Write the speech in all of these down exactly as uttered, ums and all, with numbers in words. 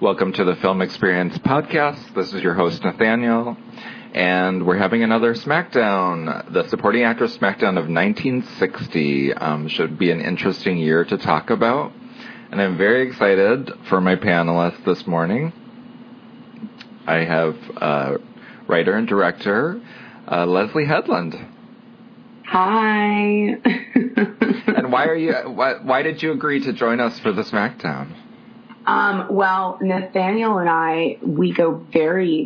Welcome to the Film Experience Podcast. This is your host, Nathaniel, and we're having another SmackDown. The Supporting Actress SmackDown of nineteen sixty um, should be an interesting year to talk about, and I'm very excited for my panelists this morning. I have uh, writer and director uh, Leslie Headland. Hi. And why are you? Why, why did you agree to join us for the SmackDown? Um, well, Nathaniel and I, we go very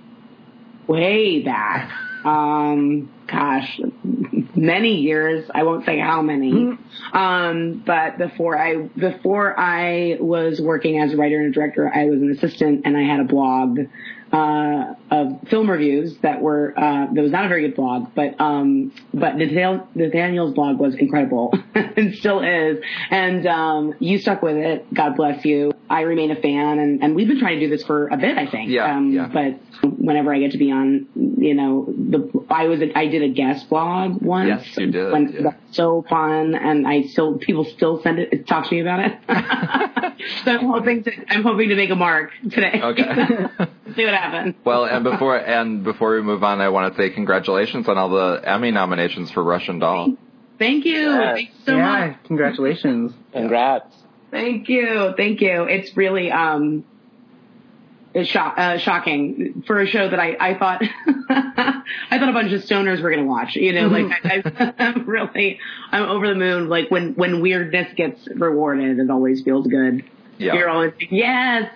way back. Um, gosh, many years. I won't say how many. Um, but before I, before I was working as a writer and a director, I was an assistant and I had a blog, uh, of film reviews that were, uh, that was not a very good blog, but, um, but Nathaniel, Nathaniel's blog was incredible and still is. And, um, you stuck with it. God bless you. I remain a fan and, and we've been trying to do this for a bit, I think. Yeah, um, yeah. But whenever I get to be on, you know, the, I was, a, I did a guest blog once. Yes, you did. When, yeah. That's so fun. And I still, people still send it, talk to me about it. So I'm hoping to, I'm hoping to make a mark today. Okay. See what happens. Well, and before and before we move on, I want to say congratulations on all the Emmy nominations for Russian Doll. Thank you. Yes. Thank you so yeah, much. Congratulations. Congrats. Thank you. Thank you. It's really, um, it's shock, uh, shocking for a show that I, I thought, I thought a bunch of stoners were going to watch, you know, like I, I, I'm really, I'm over the moon. Like when, when weirdness gets rewarded, it always feels good. Yeah. You're always like, yes,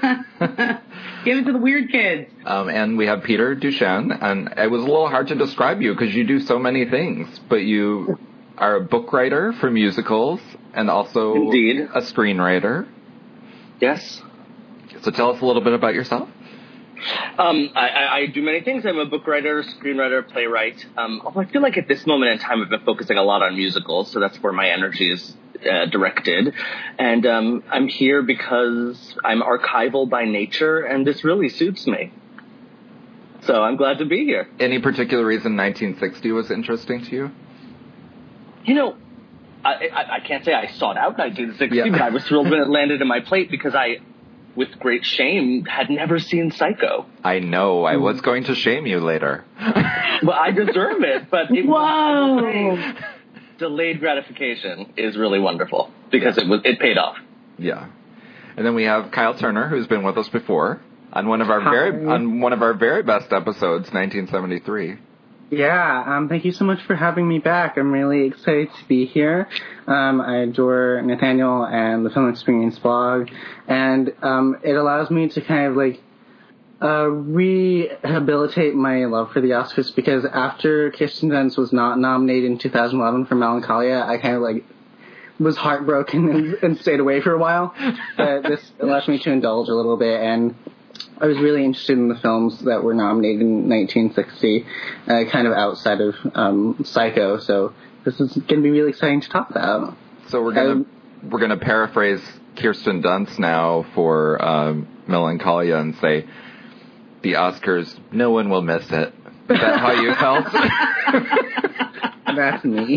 give it to the weird kids. Um, and we have Peter Duchenne, and it was a little hard to describe you because you do so many things, but you are a book writer for musicals and also Indeed. a screenwriter. Yes. So tell us a little bit about yourself. Um, I, I, I do many things. I'm a book writer, screenwriter, playwright. Um, although I feel like at this moment in time, I've been focusing a lot on musicals, so that's where my energy is uh, directed. And um, I'm here because I'm archival by nature, and this really suits me. So I'm glad to be here. Any particular reason nineteen sixty was interesting to you? You know, I, I, I can't say I sought out nineteen sixty, Yeah. but I was thrilled when it landed in my plate because I, with great shame, had never seen Psycho. I know. I was going to shame you later. Well, I deserve it, but it Whoa. was delayed gratification is really wonderful because it was it paid off. Yeah. And then we have Kyle Turner, who's been with us before on one of our Hi. very on one of our very best episodes, nineteen seventy-three. Yeah, um, thank you so much for having me back. I'm really excited to be here. Um, I adore Nathaniel and the Film Experience blog, and um, it allows me to kind of like uh, rehabilitate my love for the Oscars because after Kirsten Dunst was not nominated in two thousand eleven for Melancholia, I kind of like was heartbroken and, and stayed away for a while. But this allows me to indulge a little bit, and I was really interested in the films that were nominated in nineteen sixty, uh, kind of outside of um, Psycho. So this is going to be really exciting to talk about. So we're gonna Um, we're gonna paraphrase Kirsten Dunst now for um, Melancholia and say, the Oscars, no one will miss it. Is that how you felt? That's me.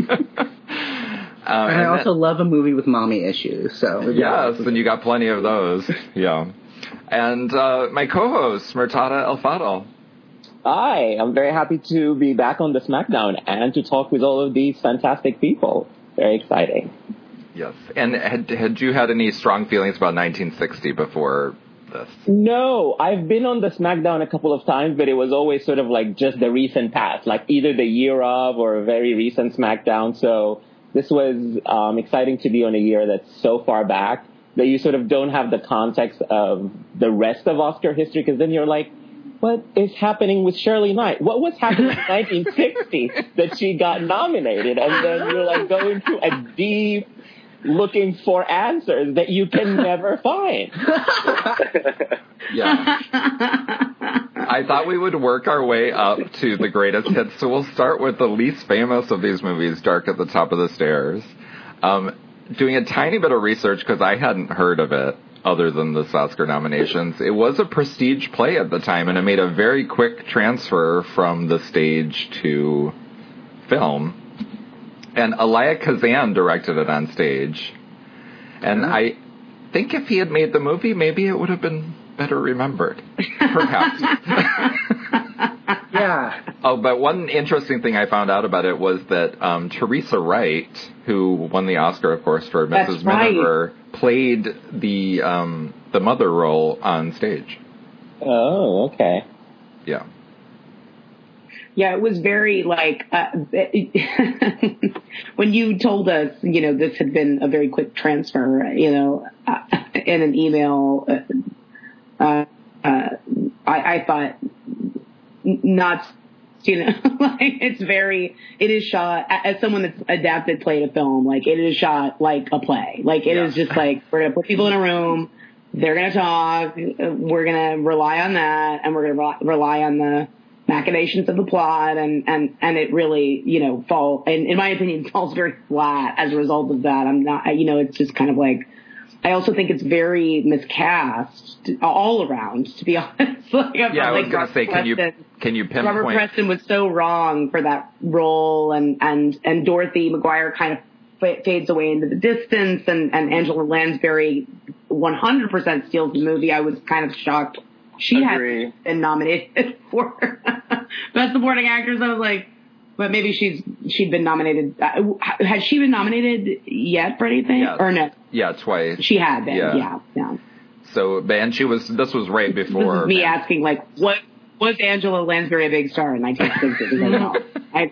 Um, and I also love a movie with mommy issues. So yes, and you got plenty of those. Yeah. And uh, my co-host, Murtada El Fadl. Hi, I'm very happy to be back on the SmackDown and to talk with all of these fantastic people. Very exciting. Yes. And had had you had any strong feelings about nineteen sixty before this? No, I've been on the SmackDown a couple of times, but it was always sort of like just the recent past, like either the year of or a very recent SmackDown. So this was um, exciting to be on a year that's so far back that you sort of don't have the context of the rest of Oscar history, because then you're like, what is happening with Shirley Knight? What was happening in nineteen sixty that she got nominated? And then you're like going through a deep looking for answers that you can never find. Yeah. I thought we would work our way up to the greatest hits, so we'll start with the least famous of these movies, Dark at the Top of the Stairs. Um, doing a tiny bit of research, because I hadn't heard of it other than the Oscar nominations. It was a prestige play at the time, and it made a very quick transfer from the stage to film. And Elia Kazan directed it on stage. And I think if he had made the movie, maybe it would have been better remembered. Perhaps. Yeah. Oh, but one interesting thing I found out about it was that um, Teresa Wright, who won the Oscar, of course, for Missus That's right. Miniver, played the um, the mother role on stage. Oh, okay. Yeah. Yeah, it was very like uh, when you told us, you know, this had been a very quick transfer, you know, uh, in an email. Uh, uh, I, I thought not, you know, like it's very. It is shot as someone that's adapted play to film. Like it is shot like a play. Like it yeah. is just like we're gonna put people in a room. They're gonna talk. We're gonna rely on that, and we're gonna rely on the machinations of the plot, and, and, and it really, you know, fall, and in my opinion, falls very flat as a result of that. I'm not, you know, it's just kind of like, I also think it's very miscast all around, to be honest. Like, I yeah, I was like going to say, can you, can you pinpoint? Robert Preston was so wrong for that role, and, and, and Dorothy McGuire kind of fades away into the distance, and, and Angela Lansbury one hundred percent steals the movie. I was kind of shocked she Agree. had been nominated for Best Supporting Actress. I was like, but maybe she's she'd been nominated. Uh, has she been nominated yet for anything? Yeah. Or no? Yeah, twice. She had been. Yeah. Yeah. yeah. So, and she was. This was right before. This is me asking, like, what was Angela Lansbury a big star in nineteen sixty? Like, no. I,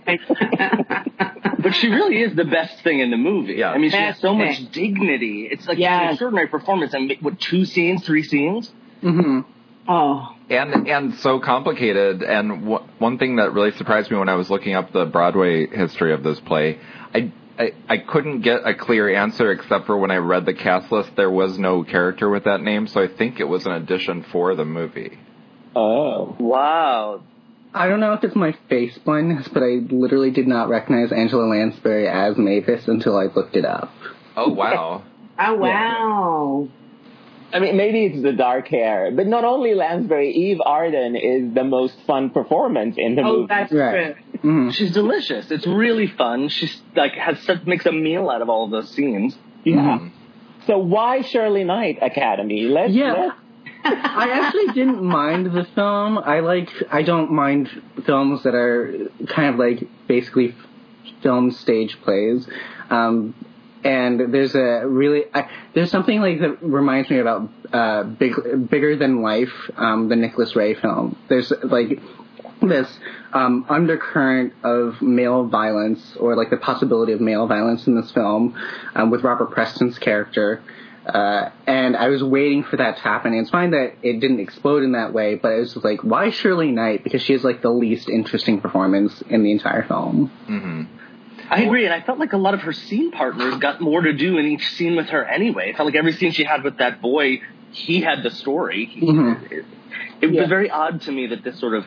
I, but she really is the best thing in the movie. Yeah. I mean, she Best has so thing. much dignity. It's like Yes. an extraordinary performance. And what, two scenes, three scenes? Mm-hmm. Oh. And and so complicated. And w- one thing that really surprised me when I was looking up the Broadway history of this play, I, I I couldn't get a clear answer except for when I read the cast list, there was no character with that name. So I think it was an addition for the movie. Oh. Wow. I don't know if it's my face blindness, but I literally did not recognize Angela Lansbury as Mavis until I looked it up. Oh, wow. Oh, wow. I mean, maybe it's the dark hair, but not only Lansbury, Eve Arden is the most fun performance in the Oh, movie. that's Right. true. Mm-hmm. She's delicious. It's really fun. She's like has such, makes a meal out of all of those scenes. Yeah. Mm-hmm. So why Shirley Knight Academy? Let's, Yeah. let's I actually didn't mind the film. I like, I don't mind films that are kind of like basically film stage plays. Um, and there's a really, I, there's something like that reminds me about, uh, big, Bigger Than Life, um, the Nicholas Ray film. There's like this, um, undercurrent of male violence, or like the possibility of male violence in this film, um, with Robert Preston's character. Uh, and I was waiting for that to happen. And it's fine that it didn't explode in that way, but it was like, why Shirley Knight? Because she has like the least interesting performance in the entire film. Mm-hmm. I agree, and I felt like a lot of her scene partners got more to do in each scene with her anyway. It felt like every scene she had with that boy, he had the story. He, Mm-hmm. It, it Yeah. was very odd to me that this sort of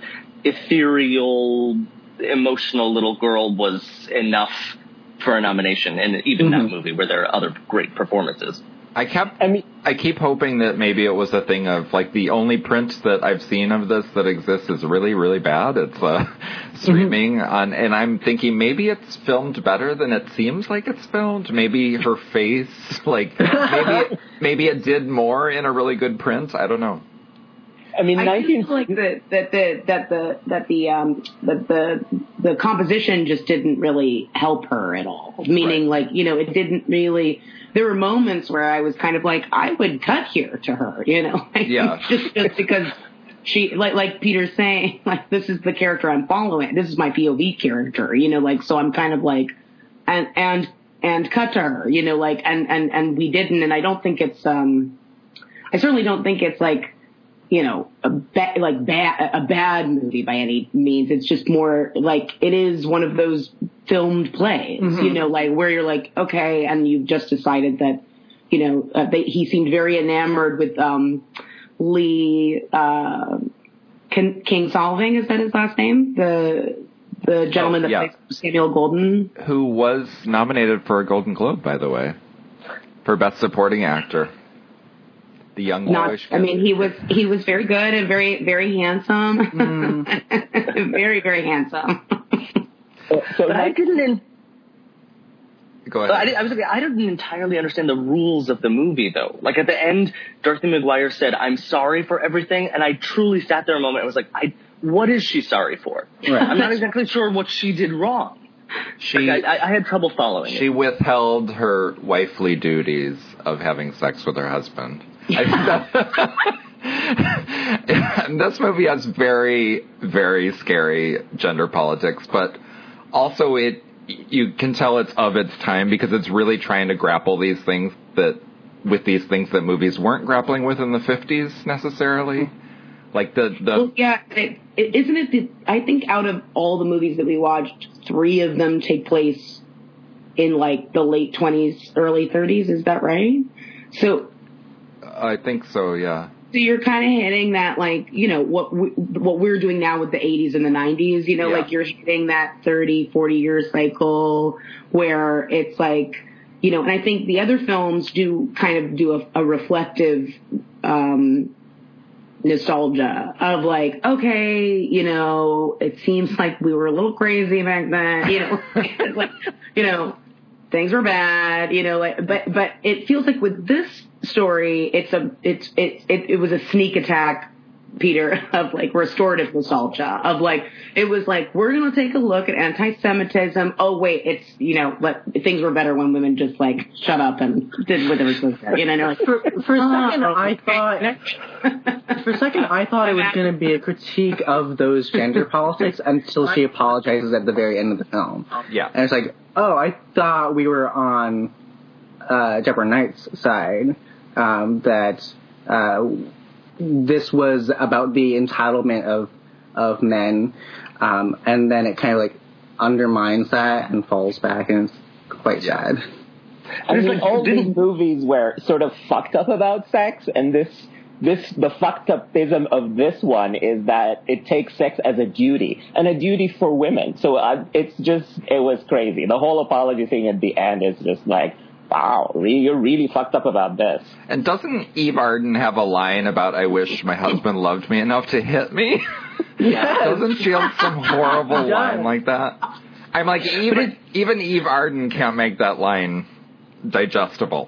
ethereal, emotional little girl was enough for a nomination, and even Mm-hmm. that movie where there are other great performances. I kept, I mean, I keep hoping that maybe it was a thing of, like, the only print that I've seen of this that exists is really, really bad. It's uh, streaming on, and I'm thinking maybe it's filmed better than it seems like it's filmed. Maybe her face, like, maybe it, maybe it did more in a really good print. I don't know. I mean, I nineteen feel like the, that the that the that the um that the the composition just didn't really help her at all. Meaning, Right. like, you know, it didn't really. There were moments where I was kind of like, I would cut here to her, you know, Yeah. just just because she, like like Peter's saying, like, this is the character I'm following. This is my P O V character, you know, like, so I'm kind of like, and and and cut to her, you know, like, and and and we didn't, and I don't think it's um, I certainly don't think it's like, you know, a ba- like bad, a bad movie by any means. It's just more like it is one of those filmed plays, Mm-hmm. you know, like where you're like, okay, and you've just decided that, you know, uh, they, he seemed very enamored with um, Lee uh, King, King Solving. Is that his last name? The the gentleman Oh, that yeah. plays Samuel Golden. Who was nominated for a Golden Globe, by the way, for Best Supporting Actor. The young Not, boyish I kid. mean, he was he was very good and very very handsome, Mm. very very handsome. So, so But I like, didn't. In- Go ahead. I, I was like, I didn't entirely understand the rules of the movie, though. Like, at the end, Dorothy McGuire said, "I'm sorry for everything," and I truly sat there a moment and was like, I, what is she sorry for? Right. I'm not exactly sure what she did wrong. She, like, I, I had trouble following She it. withheld her wifely duties of having sex with her husband. I think that, and this movie has very, very scary gender politics, but also it, you can tell it's of its time because it's really trying to grapple these things that, with these things that movies weren't grappling with in the fifties necessarily. Like the, the well, yeah, it, it, isn't it the, I think out of all the movies that we watched, three of them take place in like the late twenties, early thirties. Is that right? So I think so, yeah. So you're kind of hitting that, like, you know, what we, what we're doing now with the eighties and the nineties, you know, yeah. Like you're hitting that thirty, forty year cycle where it's like, you know, and I think the other films do kind of do a, a reflective, um, nostalgia of like, okay, you know, it seems like we were a little crazy back then, you know, like, you know, things were bad, you know, like, but, but it feels like with this story, it's a, it's, it, it, it was a sneak attack, Peter, of like restorative nostalgia of like, it was like, we're going to take a look at anti-Semitism. Oh, wait, it's, you know, but things were better when women just like shut up and did what they were supposed to. You know, like, for, for a second, oh, I thought, for a second, I thought it was going to be a critique of those gender politics until she apologizes at the very end of the film. Yeah. And it's like, oh, I thought we were on, uh, Deborah Knight's side, um, that, uh, this was about the entitlement of of men, um, and then it kind of like undermines that and falls back, and it's quite yeah. sad. I mean, all these movies were sort of fucked up about sex, and this this the fucked upism of this one is that it takes sex as a duty, and a duty for women. So uh, it's just it was crazy. The whole apology thing at the end is just like, wow, really, you're really fucked up about this. And doesn't Eve Arden have a line about, I wish my husband loved me enough to hit me? Yes. Doesn't she have some horrible line like that? I'm like, even, even Eve Arden can't make that line digestible.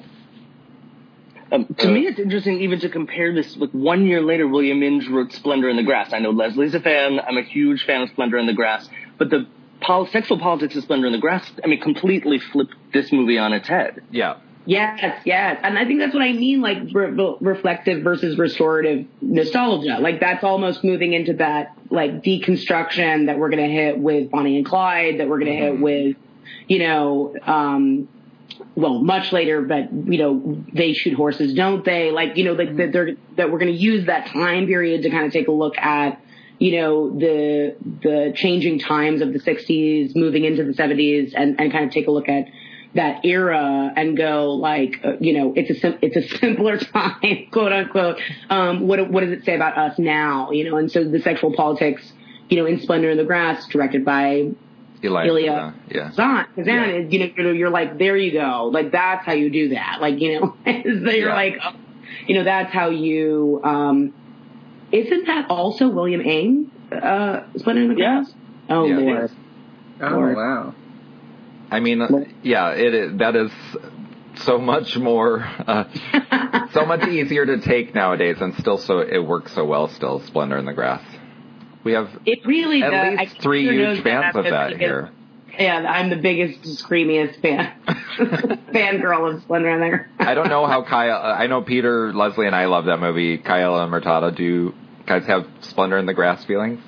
Um, to uh, me, it's interesting even to compare this with one year later, William Inge wrote Splendor in the Grass. I know Leslie's a fan. I'm a huge fan of Splendor in the Grass. But the Pol- sexual politics of Splendor in the Grass, I mean, completely flipped this movie on its head. Yeah. Yes, yes. And I think that's what I mean, like, re- reflective versus restorative nostalgia. Like, that's almost moving into that, like, deconstruction that we're going to hit with Bonnie and Clyde, that we're going to mm-hmm. hit with, you know, um, well, much later, but, you know, They Shoot Horses, Don't They? Like, you know, like, that, they're, that we're going to use that time period to kind of take a look at, you know, the the changing times of the sixties, moving into the seventies, and, and kind of take a look at that era and go like, uh, you know, it's a sim- it's a simpler time, quote unquote. Um, what what does it say about us now? You know, and so the sexual politics, you know, in Splendor in the Grass, directed by Elia, Elia yeah, Kazan, Kazan yeah. is, you know, you're like, there you go, like that's how you do that, like, you know, so you're yeah. like, oh, you know, that's how you. Um, Isn't that also William Eng, uh, Splendor in the Grass? Yeah. Oh, yeah, Lord. Oh, Lord. Wow. I mean, yeah, it is, that is so much more, uh, so much easier to take nowadays, and still so, it works so well still, Splendor in the Grass. We have it really at does. least three huge fans of that biggest, here. Yeah, I'm the biggest, screamiest fan, fangirl of Splendor in the Grass. I don't know how Kyle, I know Peter, Leslie, and I love that movie. Kyle and Murtada, do you guys have Splendor in the Grass feelings?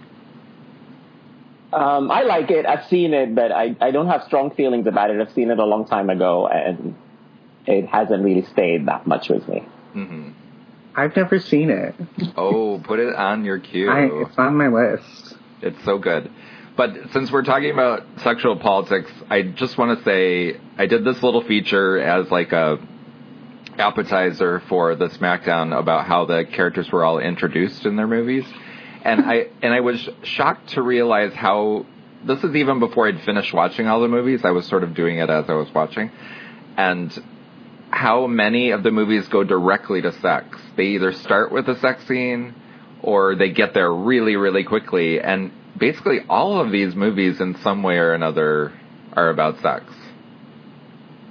Um, I like it. I've seen it, but I, I don't have strong feelings about it. I've seen it a long time ago, and it hasn't really stayed that much with me. Mm-hmm. I've never seen it. Oh, put it on your queue. I, it's on my list. It's so good. But since we're talking about sexual politics, I just want to say I did this little feature as like a appetizer for the SmackDown about how the characters were all introduced in their movies. And I and I was shocked to realize how, this is even before I'd finished watching all the movies, I was sort of doing it as I was watching, and how many of the movies go directly to sex. They either start with a sex scene or they get there really, really quickly. And basically all of these movies in some way or another are about sex.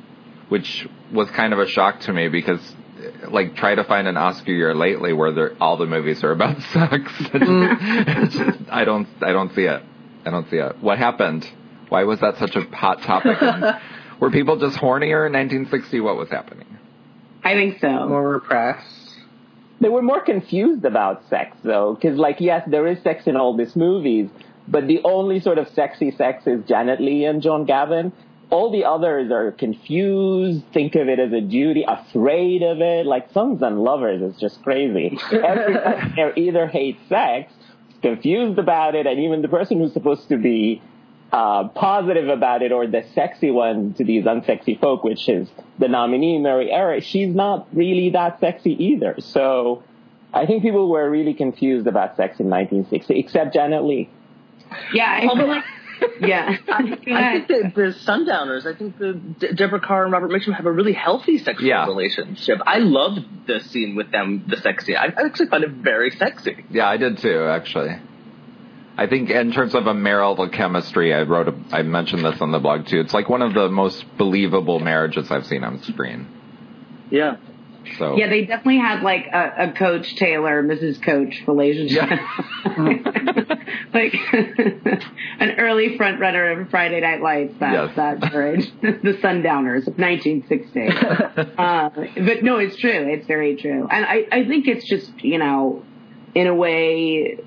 which was kind of a shock to me because, like, try to find an Oscar year lately where all the movies are about sex. It's just, it's just, I don't, I don't see it. I don't see it. What happened? Why was that such a hot topic? And were people just hornier in nineteen sixty? What was happening? I think so. More repressed. They were more confused about sex, though, because, like, yes, there is sex in all these movies, but the only sort of sexy sex is Janet Leigh and John Gavin. All the others are confused, think of it as a duty, afraid of it. Like, Sons and Lovers is just crazy. Everyone there either hates sex, confused about it, and even the person who's supposed to be uh, positive about it, or the sexy one to these unsexy folk, which is the nominee, Mary Eric, she's not really that sexy either. So I think people were really confused about sex in nineteen sixty, except Janet Leigh. Yeah, I feel like... Yeah, I, I think the, the Sundowners, I think the De- Deborah Carr and Robert Mitchum have a really healthy sexual yeah. relationship. I loved the scene with them, the sexy. I, I actually find it very sexy. Yeah, I did too, actually. I think in terms of a marital chemistry, I wrote, a, I mentioned this on the blog too. It's like one of the most believable marriages I've seen on screen. Yeah. So. Yeah, they definitely had like a, a Coach Taylor, Missus Coach relationship. Yeah. Like an early front runner of Friday Night Lights. That, yes. That's right. The Sundowners of nineteen sixty. uh, but no, it's true. It's very true. And I, I think it's just, you know, in a way,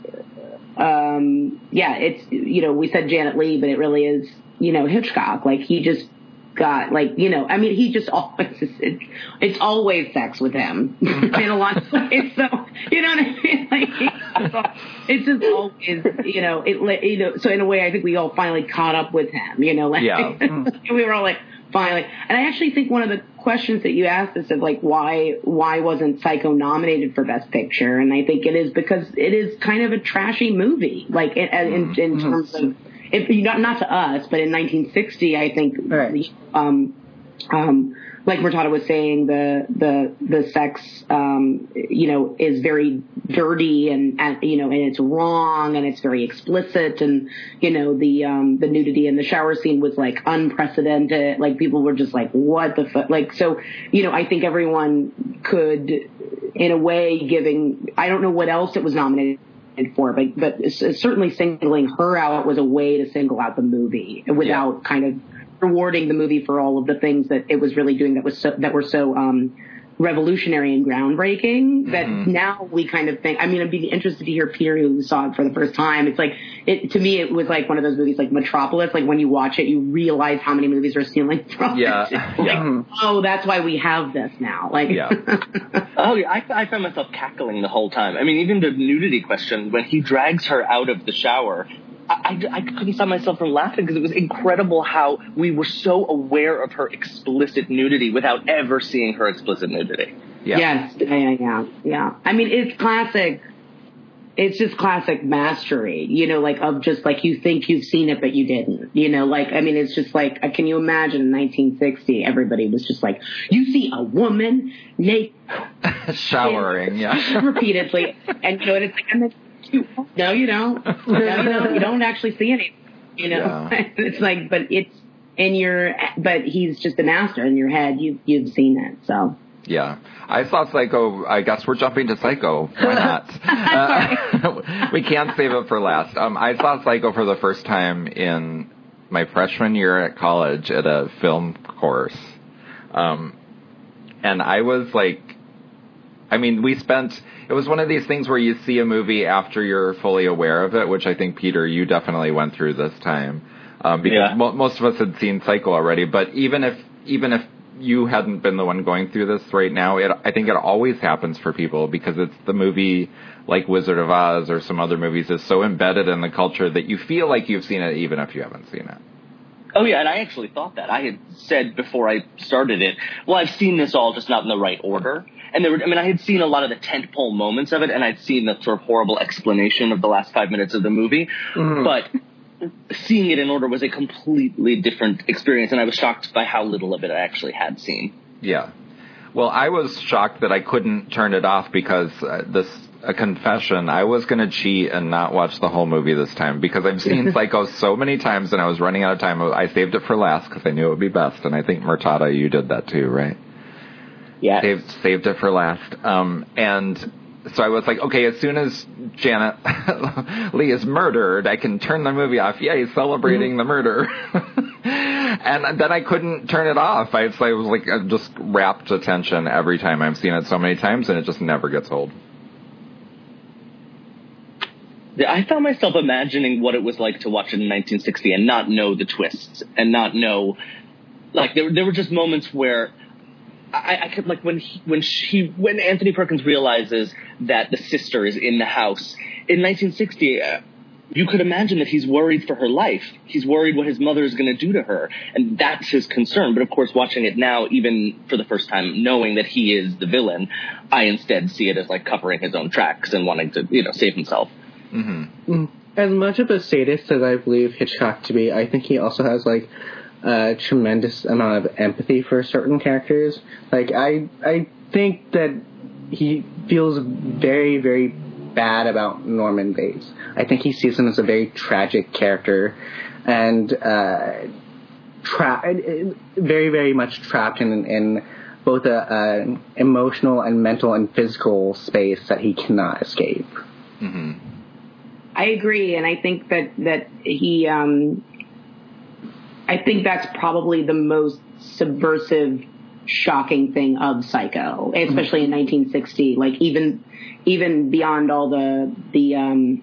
um, yeah, it's, you know, we said Janet Leigh, but it really is, you know, Hitchcock. Like, he just got, like, you know, I mean, he just always, it, it's always sex with him in a lot of ways. So, you know what I mean? Like, it's just always, you know, it, you know, so in a way, I think we all finally caught up with him, you know, like, yeah. We were all like, finally. And I actually think one of the questions that you asked us of, like, why, why wasn't Psycho nominated for Best Picture? And I think it is because it is kind of a trashy movie, like, in, in, in mm-hmm. terms of, If, not, not to us, but in nineteen sixty, I think, right. um, um, like Murtada was saying, the the the sex, um, you know, is very dirty and, and you know, and it's wrong and it's very explicit, and you know, the um, the nudity in the shower scene was like unprecedented. Like, people were just like, what the fuck? Like, so, you know, I think everyone could, in a way, giving, I don't know what else it was nominated for, but but certainly singling her out was a way to single out the movie without yeah. kind of rewarding the movie for all of the things that it was really doing that was so, that were so um, revolutionary and groundbreaking. That mm-hmm. now we kind of think. I mean, I'd be interested to hear Peter, who saw it for the first time. It's like it to me, it was like one of those movies like Metropolis. Like, when you watch it, you realize how many movies are stealing from yeah. it. Yeah. Like, yeah. oh, that's why we have this now. Like, yeah. Oh, yeah, I, I found myself cackling the whole time. I mean, even the nudity question, when he drags her out of the shower, I, I, I couldn't stop myself from laughing because it was incredible how we were so aware of her explicit nudity without ever seeing her explicit nudity. Yeah. Yes, yeah, yeah, yeah. I mean, it's classic. It's just classic mastery, you know, like, of just like, you think you've seen it, but you didn't, you know, like, I mean, it's just like, can you imagine in nineteen sixty, everybody was just like, you see a woman naked. Showering, yeah. Repeatedly. And, you know, and it's like, and then, you, no, you don't. No, you don't. You don't actually see anything, you know. Yeah. It's like, but it's in your, but he's just a master in your head. You've, you've seen it, so. Yeah. I saw Psycho. I guess we're jumping to Psycho. Why not? uh, we can't save it for last. Um, I saw Psycho for the first time in my freshman year at college at a film course. Um, and I was like, I mean, we spent, it was one of these things where you see a movie after you're fully aware of it, which I think, Peter, you definitely went through this time. Um, because yeah. mo- most of us had seen Psycho already. But even if, even if, you hadn't been the one going through this right now, it, I think it always happens for people because it's the movie like Wizard of Oz or some other movies is so embedded in the culture that you feel like you've seen it even if you haven't seen it. Oh, yeah, and I actually thought that. I had said before I started it, well, I've seen this all, just not in the right order. And there were, I mean, I had seen a lot of the tentpole moments of it, and I'd seen the sort of horrible explanation of the last five minutes of the movie. Mm-hmm. But seeing it in order was a completely different experience, and I was shocked by how little of it I actually had seen. Yeah. Well, I was shocked that I couldn't turn it off because uh, this a confession. I was going to cheat and not watch the whole movie this time because I've seen Psycho so many times and I was running out of time. I saved it for last because I knew it would be best. And I think, Murtada, you did that too, right? Yeah. Saved, saved it for last. Um, and so I was like, okay, as soon as Janet Leigh is murdered, I can turn the movie off. Yay, celebrating mm-hmm. the murder. And then I couldn't turn it off. I, I was like, I just rapt attention every time. I've seen it so many times, and it just never gets old. I found myself imagining what it was like to watch it in nineteen sixty and not know the twists and not know, like there there were just moments where I, I could like when he, when she when Anthony Perkins realizes that the sister is in the house in nineteen sixty. Uh, you could imagine that he's worried for her life. He's worried what his mother is going to do to her. And that's his concern. But of course, watching it now, even for the first time, knowing that he is the villain, I instead see it as like covering his own tracks and wanting to, you know, save himself. Mm-hmm. As much of a sadist as I believe Hitchcock to be, I think he also has like a tremendous amount of empathy for certain characters. Like I, I think that he feels very, very bad about Norman Bates. I think he sees him as a very tragic character and uh, tra- very, very much trapped in, in both a, a emotional and mental and physical space that he cannot escape. Mm-hmm. I agree, and I think that that he, um, I think that's probably the most subversive, shocking thing of Psycho, especially in nineteen sixty. Like even even beyond all the the um,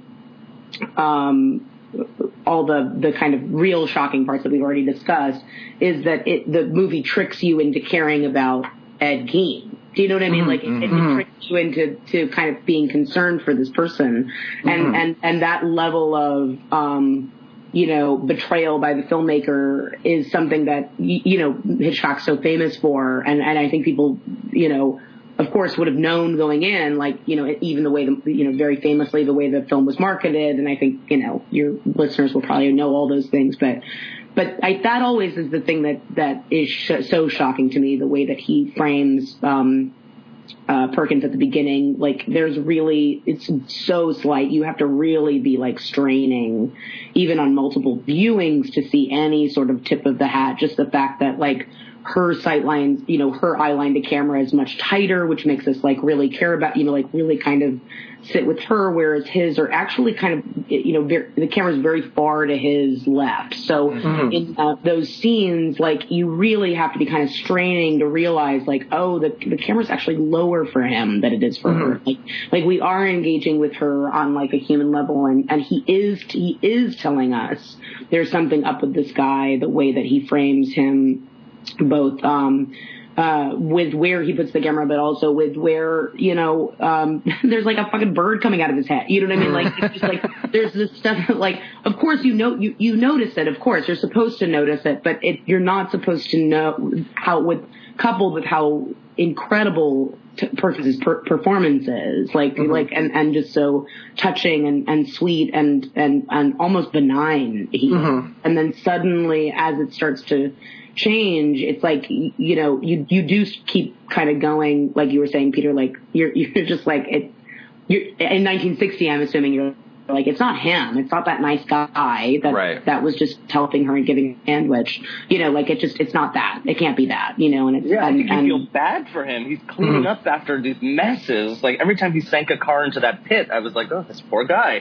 um, all the the kind of real shocking parts that we've already discussed, is that it the movie tricks you into caring about Ed Gein. Do you know what I mean? Mm-hmm. Like it, it, Mm-hmm. it tricks you into to kind of being concerned for this person, and Mm-hmm. and and that level of um, you know, betrayal by the filmmaker is something that you know Hitchcock's so famous for, and and I think people, you know, of course would have known going in, like, you know, even the way the, you know, very famously the way the film was marketed, and I think, you know, your listeners will probably know all those things, but. But I, that always is the thing that, that is sh- so shocking to me, the way that he frames um, uh, Perkins at the beginning. Like, there's really, it's so slight. You have to really be, like, straining, even on multiple viewings, to see any sort of tip of the hat. Just the fact that, like, her sight lines, you know, her eye line to camera is much tighter, which makes us, like, really care about, you know, like, really kind of sit with her, whereas his are actually kind of, you know, very, the camera's very far to his left. So mm-hmm. in uh, those scenes, like, you really have to be kind of straining to realize, like, oh, the the camera's actually lower for him than it is for mm-hmm. her. Like, like we are engaging with her on, like, a human level, and, and he is he is telling us there's something up with this guy, the way that he frames him, both um Uh, with where he puts the camera, but also with where, you know, um, there's like a fucking bird coming out of his head. You know what I mean? Like, it's just like, there's this stuff that, like, of course you know, you, you notice it, of course, you're supposed to notice it, but it, you're not supposed to know how, with, coupled with how incredible t- Perkins' per- performance is, like, mm-hmm. like, and, and just so touching and, and sweet and, and, and almost benign. He, mm-hmm. And then suddenly, as it starts to change, it's like, you know, you you do keep kind of going, like you were saying, Peter, like you're you're just like it. You're in nineteen sixty. I'm assuming you're like, it's not him. It's not that nice guy that right. that was just helping her and giving a sandwich. You know, like it just it's not that. It can't be that. You know, and it's yeah. And, I think and, you feel bad for him. He's cleaning mm-hmm. up after these messes. Like every time he sank a car into that pit, I was like, oh, this poor guy.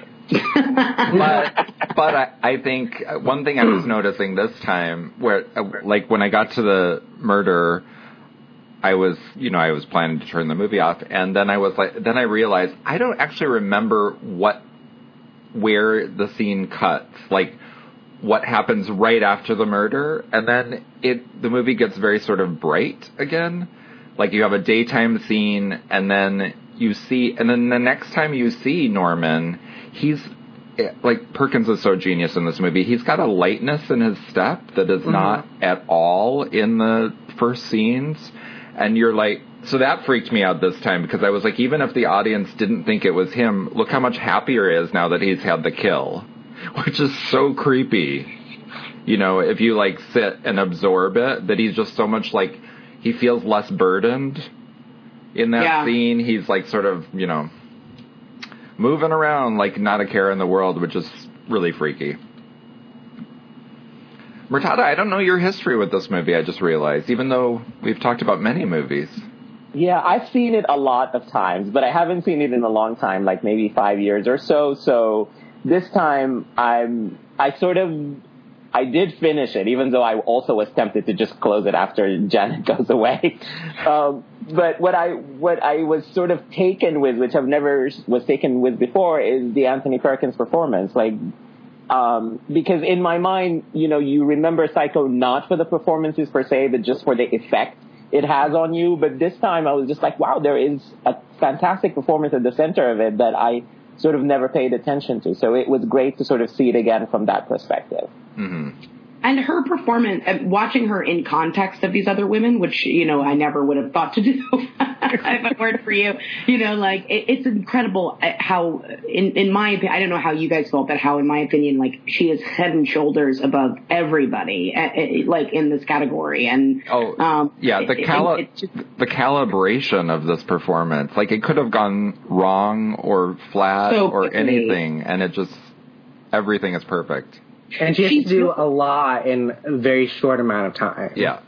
but but I, I think one thing I was noticing this time, where like when I got to the murder, I was you know I was planning to turn the movie off, and then I was like, then I realized I don't actually remember what where the scene cuts, like what happens right after the murder, and then it the movie gets very sort of bright again, like you have a daytime scene, and then you see, and then the next time you see Norman, he's like, Perkins is so genius in this movie. He's got a lightness in his step that is mm-hmm. not at all in the first scenes. And you're like, so that freaked me out this time, because I was like, even if the audience didn't think it was him, look how much happier he is now that he's had the kill, which is so creepy. You know, if you like sit and absorb it, that he's just so much like, he feels less burdened in that yeah. scene. He's like sort of, you know, moving around like not a care in the world, which is really freaky. Murtada, I don't know your history with this movie, I just realized, even though we've talked about many movies. Yeah, I've seen it a lot of times, but I haven't seen it in a long time, like maybe five years or so. So this time I'm, I sort of, I did finish it, even though I also was tempted to just close it after Janet goes away. Um, but what I, what I was sort of taken with, which I've never was taken with before, is the Anthony Perkins performance. Like, um, because in my mind, you know, you remember Psycho not for the performances per se, but just for the effect it has on you. But this time I was just like, wow, there is a fantastic performance at the center of it that I sort of never paid attention to. So it was great to sort of see it again from that perspective. Mm-hmm. And her performance, watching her in context of these other women, which, you know, I never would have thought to do if it weren't for you, you know, like, it, it's incredible how, in, in my opinion, I don't know how you guys felt, but how, in my opinion, like, she is head and shoulders above everybody, uh, like, in this category. And, oh, um, yeah, the, cali- it, just, the calibration of this performance, like, it could have gone wrong or flat so or quickly. anything, and it just, everything is perfect. And she has to do a lot in a very short amount of time. Yeah.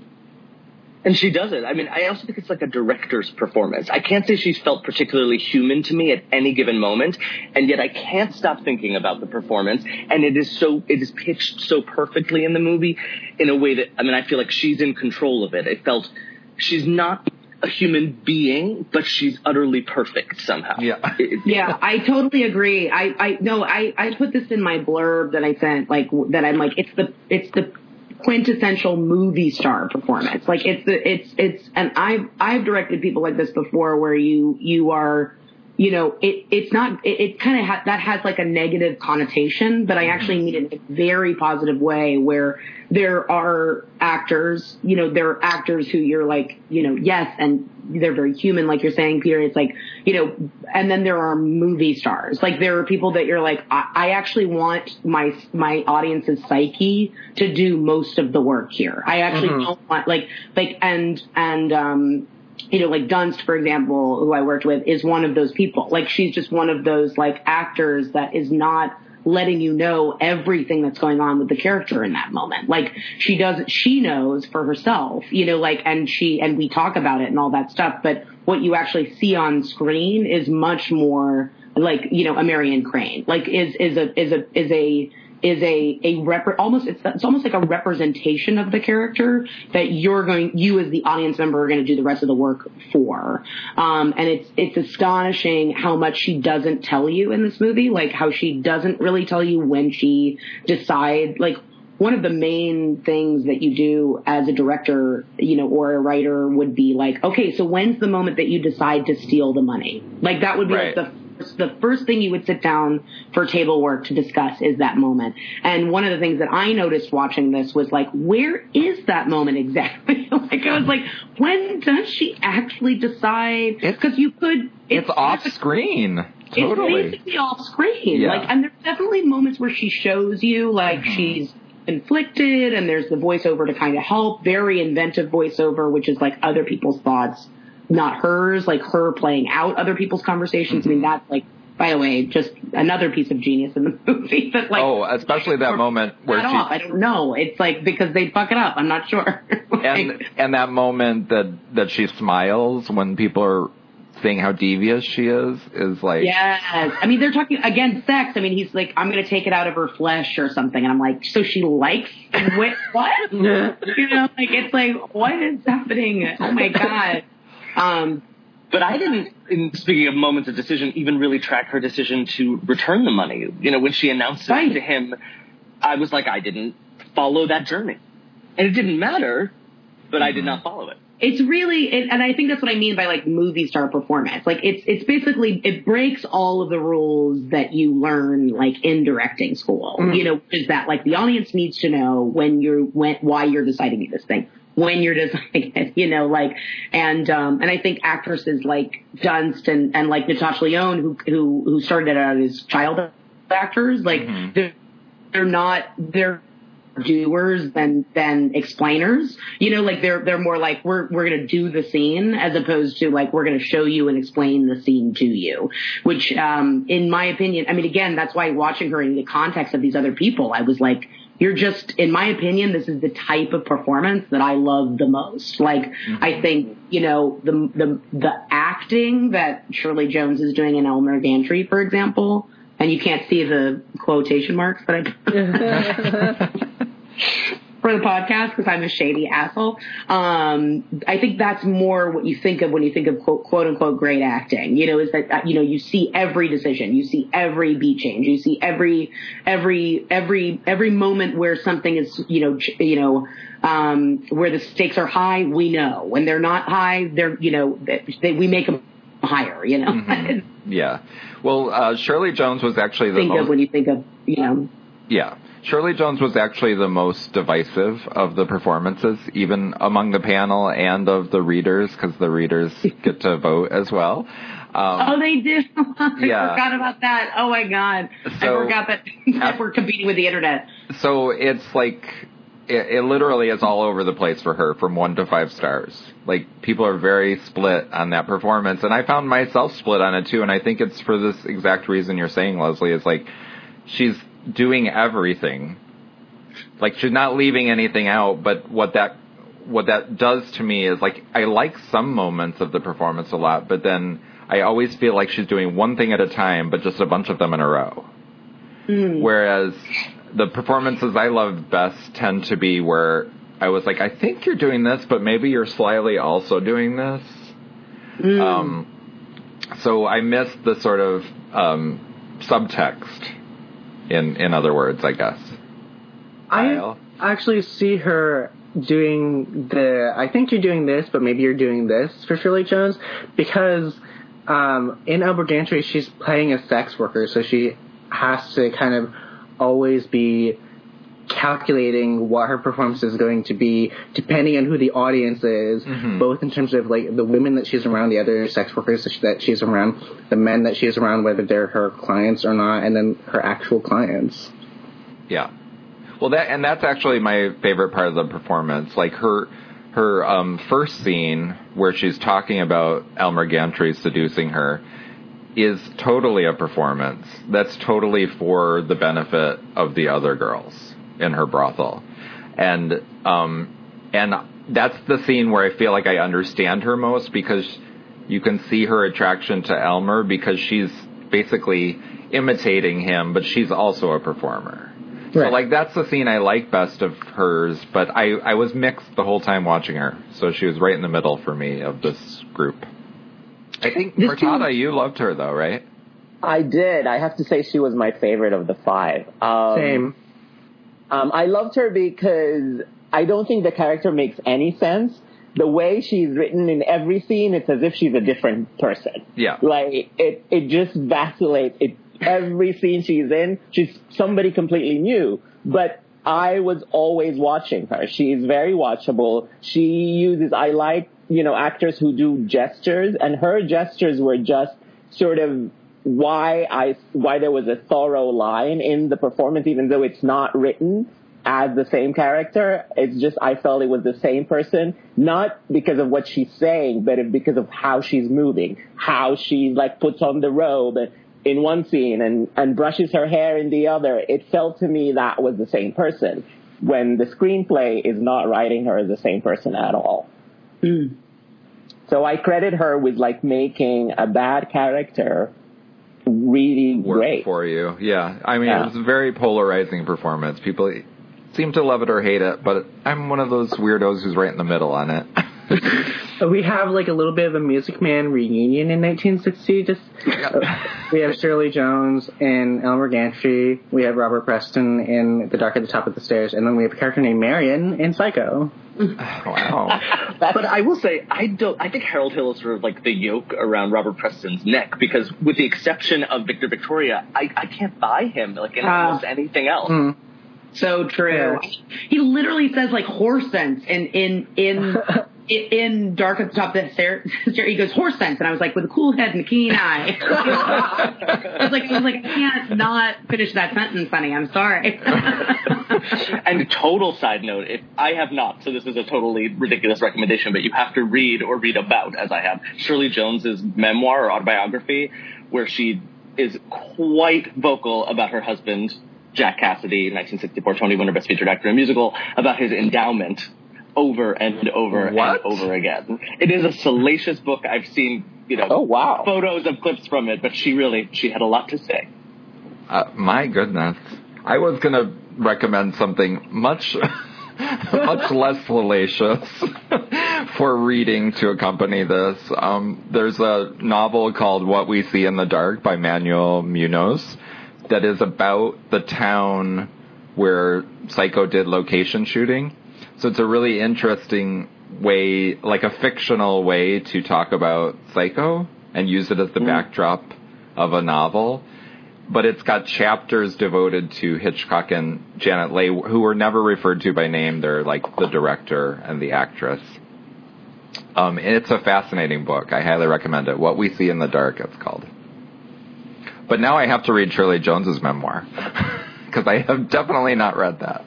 And she does it. I mean, I also think it's like a director's performance. I can't say she's felt particularly human to me at any given moment, and yet I can't stop thinking about the performance. And it is so, it is pitched so perfectly in the movie in a way that, I mean, I feel like she's in control of it. It felt, she's not a human being, but she's utterly perfect somehow. Yeah. Yeah, I totally agree. I, I, no, I, I put this in my blurb that I sent, like, that I'm like, it's the, it's the quintessential movie star performance. Like, it's the, it's, it's, and I've, I've directed people like this before where you, you are, you know, it, it's not, it, it kind of ha- that has like a negative connotation, but I actually mean it in a very positive way where there are actors, you know, there are actors who you're like, you know, yes, and they're very human, like you're saying, Peter. It's like, you know, and then there are movie stars. Like, there are people that you're like, I, I actually want my, my audience's psyche to do most of the work here. I actually mm-hmm. don't want, like, like, and, and, um, you know, like Dunst, for example, who I worked with, is one of those people. Like, she's just one of those, like, actors that is not letting you know everything that's going on with the character in that moment. Like, she does, she knows for herself, you know, like, and she, and we talk about it and all that stuff, but what you actually see on screen is much more like, you know, a Marion Crane, like, is, is a, is a, is a, is a, a rep, almost, it's, it's almost like a representation of the character that you're going, you as the audience member are going to do the rest of the work for. Um, and it's, it's astonishing how much she doesn't tell you in this movie, like how she doesn't really tell you when she decides, like, one of the main things that you do as a director, you know, or a writer would be like, okay, so when's the moment that you decide to steal the money? Like, that would be right. like the the first thing you would sit down for table work to discuss is that moment. And one of the things that I noticed watching this was like, where is that moment exactly? Like, I was like, when does she actually decide? Because you could... It's, it's off screen. Totally. It's basically off screen. Yeah. Like, and there's definitely moments where she shows you, like, mm-hmm. she's inflicted, and there's the voiceover to kind of help. Very inventive voiceover, which is like other people's thoughts, not hers, like her playing out other people's conversations. Mm-hmm. I mean, that's like, by the way, just another piece of genius in the movie. That, like, oh, especially that moment where she... Off. I don't know. It's like, because they fuck it up. I'm not sure. Like, and and that moment that, that she smiles when people are saying how devious she is, is like... Yes. I mean, they're talking, again, sex. I mean, he's like, I'm going to take it out of her flesh or something. And I'm like, so she likes... Wait, what? You know, like, it's like, what is happening? Oh, my God. Um, but I didn't, in speaking of moments of decision, even really track her decision to return the money. You know, when she announced it right. to him, I was like, I didn't follow that journey. And it didn't matter, but mm-hmm. I did not follow it. It's really, it, and I think that's what I mean by like movie star performance. Like, it's, it's basically, it breaks all of the rules that you learn like in directing school. Mm-hmm. You know, is that like the audience needs to know when you're, when, why you're deciding this thing. When you're designing it, you know, like, and, um, and I think actresses like Dunst and, and like Natasha Lyonne, who, who, who started out as child actors, like, mm-hmm. they're, they're not, they're doers than than explainers. You know, like they're they're more like we're we're gonna do the scene as opposed to like we're gonna show you and explain the scene to you. Which, um, in my opinion, I mean, again, that's why watching her in the context of these other people, I was like, you're just, in my opinion, this is the type of performance that I love the most. Like, mm-hmm. I think, you know, the the the acting that Shirley Jones is doing in Elmer Gantry, for example. And you can't see the quotation marks that I put for the podcast because I'm a shady asshole. Um, I think that's more what you think of when you think of quote, quote unquote great acting. You know, is that, you know, you see every decision, you see every beat change, you see every, every, every, every moment where something is, you know, ch- you know, um, where the stakes are high, we know. When they're not high, they're, you know, they, we make them higher, you know. Mm-hmm. Yeah. Well, uh, Shirley Jones was actually the think most... of when you think of, you know... Yeah. Shirley Jones was actually the most divisive of the performances, even among the panel and of the readers, because the readers get to vote as well. Um, oh, they did? I yeah. forgot about that. Oh, my God. So, I forgot that, that we're competing with the Internet. So it's like... It, it literally is all over the place for her from one to five stars. Like, people are very split on that performance. And I found myself split on it, too. And I think it's for this exact reason you're saying, Leslie, is like, she's doing everything. Like, she's not leaving anything out. But what that, what that does to me is, like, I like some moments of the performance a lot. But then I always feel like she's doing one thing at a time, but just a bunch of them in a row. Mm. Whereas... the performances I loved best tend to be where I was like, I think you're doing this, but maybe you're slyly also doing this. Mm. Um, so I missed the sort of um, subtext, in, in other words, I guess. I Kyle? actually see her doing the, I think you're doing this, but maybe you're doing this for Shirley Jones, because um, in Elmer Gantry, she's playing a sex worker, so she has to kind of always be calculating what her performance is going to be, depending on who the audience is, mm-hmm. both in terms of like the women that she's around, the other sex workers that she's around, the men that she's around, whether they're her clients or not, and then her actual clients. Yeah. Well, that and that's actually my favorite part of the performance. Like her, her um, first scene where she's talking about Elmer Gantry seducing her is totally a performance. That's totally for the benefit of the other girls in her brothel. And um, and that's the scene where I feel like I understand her most, because you can see her attraction to Elmer because she's basically imitating him, but she's also a performer. Right. So, like, that's the scene I like best of hers, but I, I was mixed the whole time watching her. So she was right in the middle for me of this group. I think, Cortada, you loved her, though, right? I did. I have to say she was my favorite of the five. Um, Same. Um, I loved her because I don't think the character makes any sense. The way she's written in every scene, it's as if she's a different person. Yeah. Like, it, it just vacillates. It, every scene she's in, she's somebody completely new. But I was always watching her. She's very watchable. She uses, I like, you know, actors who do gestures, and her gestures were just sort of why I, why there was a thorough line in the performance, even though it's not written as the same character. It's just, I felt it was the same person, not because of what she's saying, but because of how she's moving, how she like puts on the robe in one scene and, and brushes her hair in the other. It felt to me that was the same person, when the screenplay is not writing her as the same person at all. Mm. So I credit her with like making a bad character really work great for you. Yeah. I mean, yeah. It was a very polarizing performance. People seem to love it or hate it, but I'm one of those weirdos who's right in the middle on it. We have like a little bit of a Music Man reunion in nineteen sixty. Just yeah. We have Shirley Jones in Elmer Gantry. We have Robert Preston in The Dark at the Top of the Stairs, and then we have a character named Marion in Psycho. Wow. But I will say, I don't. I think Harold Hill is sort of like the yoke around Robert Preston's neck, because with the exception of Victor Victoria, I, I can't buy him like in uh, almost anything else. Mm. So true. Yeah. He literally says like horse sense in in in in Dark at the Top of the Stairs, he goes, horse sense. And I was like, with a cool head and a keen eye. I was like, I was like, I can't not finish that sentence, honey. I'm sorry. And a total side note, if I have not, so this is a totally ridiculous recommendation, but you have to read or read about, as I have, Shirley Jones's memoir or autobiography, where she is quite vocal about her husband, Jack Cassidy, nineteen sixty-four Tony winner Best Featured Actor in a Musical, about his endowment over and over what? and over again. It is a salacious book. I've seen, you know, oh, wow. photos of clips from it, but she really, she had a lot to say. Uh, my goodness. I was going to recommend something much, much less salacious for reading to accompany this. Um, there's a novel called What We See in the Dark by Manuel Munoz that is about the town where Psycho did location shooting. So it's a really interesting way, like a fictional way to talk about Psycho and use it as the mm. backdrop of a novel. But it's got chapters devoted to Hitchcock and Janet Leigh, who were never referred to by name. They're like the director and the actress. Um, and it's a fascinating book. I highly recommend it. What We See in the Dark, it's called. But now I have to read Shirley Jones's memoir, because I have definitely not read that.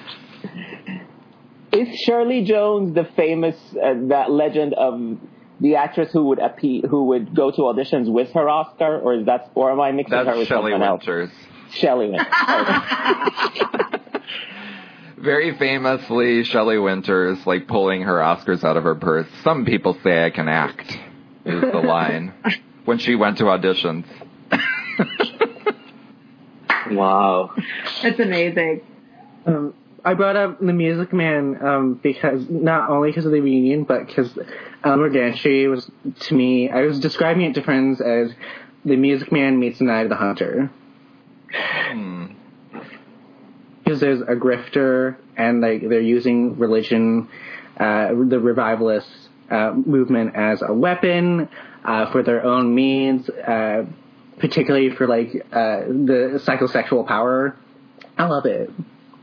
Is Shirley Jones the famous, uh, that legend of the actress who would appear, who would go to auditions with her Oscar, or is that, or am I mixing That's her with Shelley someone Winters. else? Shelley Winters. Very famously, Shelley Winters, like pulling her Oscars out of her purse. Some people say I can act, is the line, when she went to auditions. Wow. That's amazing. Um, I brought up The Music Man um, because not only because of the reunion, but because Elmer Gantry was, to me, I was describing it to friends as The Music Man meets The Night of the Hunter. Hmm. Because there's a grifter, and like they're using religion, uh, the revivalist uh, movement as a weapon uh, for their own means, uh, particularly for like uh, the psychosexual power. I love it.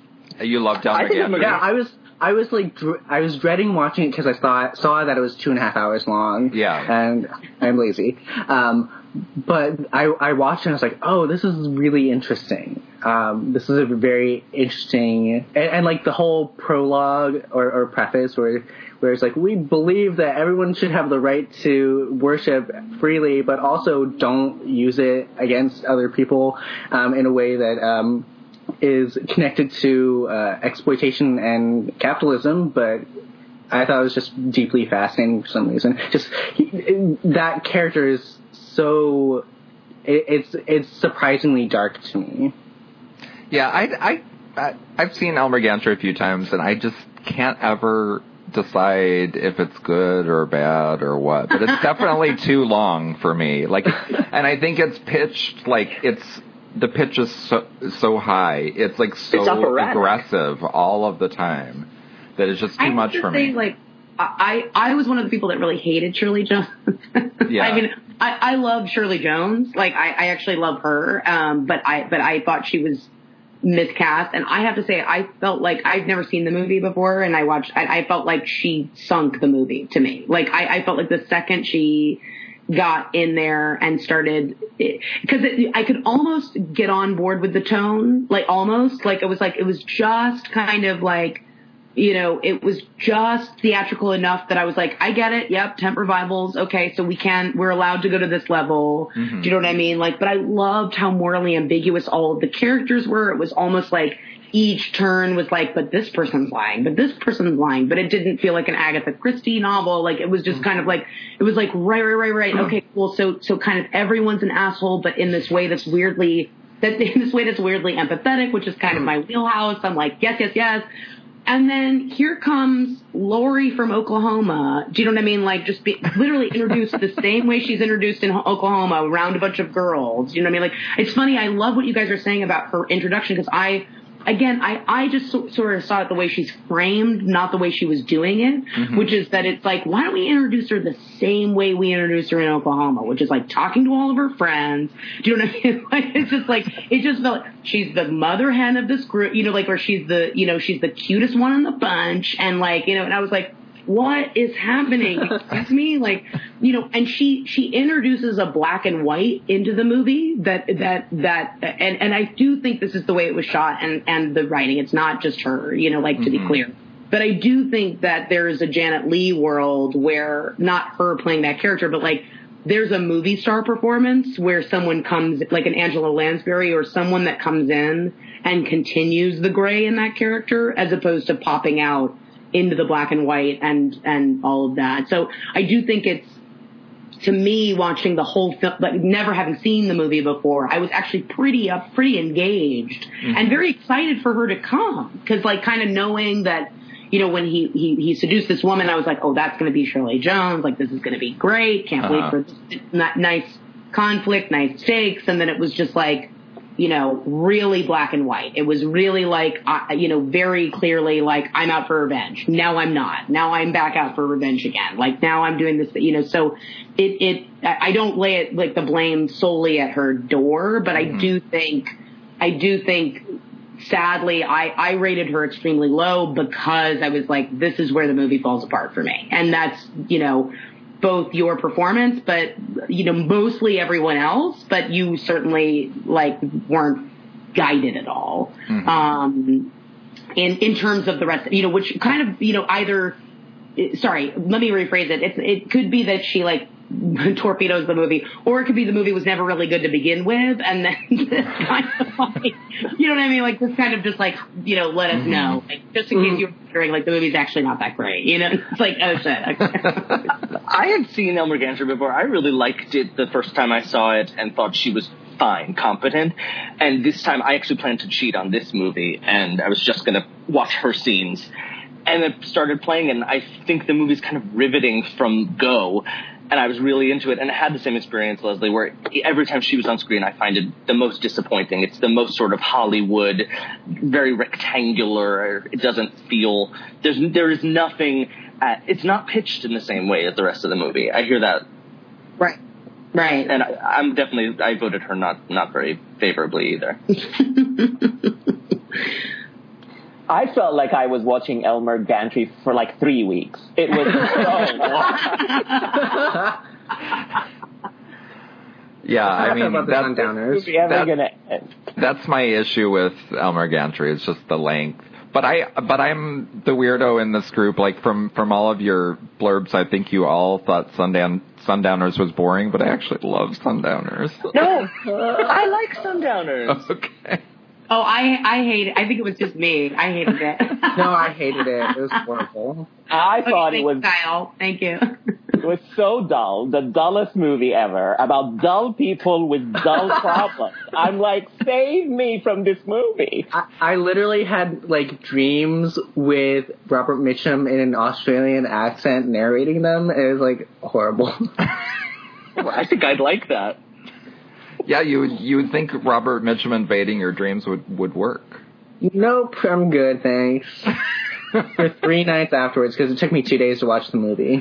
You loved Elmer Gantry? Yeah, I was, I was like, dr- I was dreading watching it because I saw saw that it was two and a half hours long. Yeah, and I'm lazy. Um, but I, I watched it and I was like, oh, this is really interesting. Um, this is a very interesting, and, and like the whole prologue or, or preface where, where it's like, we believe that everyone should have the right to worship freely, but also don't use it against other people um, in a way that um, is connected to uh, exploitation and capitalism, but I thought it was just deeply fascinating for some reason. Just he, it, that character is so it, it's it's surprisingly dark to me. Yeah, I I, I I've seen Elmer Gantry a few times, and I just can't ever decide if it's good or bad or what. But it's definitely too long for me. Like, and I think it's pitched like it's. The pitch is so, so high. It's like so it's aggressive all of the time that it's just too I much have to for say, me. Like, I, I was one of the people that really hated Shirley Jones. Yeah. I mean, I, I love Shirley Jones. Like, I, I actually love her. Um, but I, but I thought she was miscast. And I have to say, I felt like I'd never seen the movie before, and I watched, I, I felt like she sunk the movie to me. Like, I, I felt like the second she got in there and started, because I could almost get on board with the tone, like almost, like it was like, it was just kind of like, you know, it was just theatrical enough that I was like, I get it. Yep. Temp revivals. Okay. So we can, we're allowed to go to this level. Mm-hmm. Do you know what I mean? Like, but I loved how morally ambiguous all of the characters were. It was almost like each turn was like, but this person's lying, but this person's lying, but it didn't feel like an Agatha Christie novel. Like it was just kind of like, it was like, right, right, right, right. Okay, cool. So, so kind of everyone's an asshole, but in this way that's weirdly, that in this way that's weirdly empathetic, which is kind of my wheelhouse. I'm like, yes, yes, yes. And then here comes Lori from Oklahoma. Do you know what I mean? Like just be, literally introduced the same way she's introduced in Oklahoma around a bunch of girls. Do you know what I mean? Like, it's funny. I love what you guys are saying about her introduction, because I, Again, I, I just so, sort of saw it the way she's framed, not the way she was doing it, mm-hmm. which is that it's like, why don't we introduce her the same way we introduced her in Oklahoma, which is like talking to all of her friends. Do you know what I mean? Like, it's just like, it just felt like she's the mother hen of this group, you know, like, or she's the, you know, she's the cutest one in the bunch. And like, you know, and I was like, what is happening? Excuse me? Like, you know, and she, she introduces a black and white into the movie that, that, that, and, and I do think this is the way it was shot and, and the writing. It's not just her, you know, like to mm-hmm. be clear. But I do think that there is a Janet Leigh world where not her playing that character, but like there's a movie star performance where someone comes, like an Angela Lansbury or someone that comes in and continues the gray in that character as opposed to popping out into the black and white and, and all of that. So I do think it's, to me, watching the whole film, like never having seen the movie before, I was actually pretty up, pretty engaged mm-hmm. and very excited for her to come. Cause like kind of knowing that, you know, when he, he, he seduced this woman, I was like, oh, that's going to be Shirley Jones. Like, this is going to be great. Can't uh-huh. wait for this nice conflict, nice stakes. And then it was just like, you know, really black and white. It was really like, uh, you know, very clearly like, I'm out for revenge. Now I'm not. Now I'm back out for revenge again. Like, now I'm doing this, you know, so it, it, I don't lay it, like, the blame solely at her door, but mm-hmm. I do think, I do think, sadly, I, I rated her extremely low because I was like, this is where the movie falls apart for me. And that's, you know, both your performance, but, you know, mostly everyone else, but you certainly, like, weren't guided at all. Mm-hmm. Um, in, in terms of the rest, you know, which kind of, you know, either, sorry, let me rephrase it. It's, it could be that she, like, torpedoes the movie, or it could be the movie was never really good to begin with, and then this kind of like, you know what I mean? Like, this kind of just like, you know, let us mm-hmm. know, like, just in mm-hmm. case you're wondering, like, the movie's actually not that great, you know? It's like, oh shit. Okay. I had seen Elmer Gantry before. I really liked it the first time I saw it and thought she was fine, competent. And this time I actually planned to cheat on this movie, and I was just going to watch her scenes. And it started playing, and I think the movie's kind of riveting from go. And I was really into it, and I had the same experience, Leslie, where every time she was on screen, I find it the most disappointing. It's the most sort of Hollywood, very rectangular. It doesn't feel there's there is nothing. At, it's not pitched in the same way as the rest of the movie. I hear that. Right. Right. And I, I'm definitely I voted her not not very favorably either. I felt like I was watching Elmer Gantry for like three weeks. It was so Yeah, I mean, about the that's, sundowners. That, gonna that's my issue with Elmer Gantry. It's just the length. But I, but I'm the weirdo in this group. Like from, from all of your blurbs, I think you all thought Sundown Sundowners was boring, but I actually love Sundowners. No, I like Sundowners. Okay. Oh, I I hate it. I think it was just me. I hated it. No, I hated it. It was horrible. I okay, thought it was Kyle. Thank you. It was so dull, the dullest movie ever, about dull people with dull problems. I'm like, save me from this movie. I, I literally had, like, dreams with Robert Mitchum in an Australian accent narrating them. It was, like, horrible. I think I'd like that. Yeah, you would, you would think Robert Mitchum invading your dreams would, would work. Nope, I'm good, thanks. For three nights afterwards, because it took me two days to watch the movie.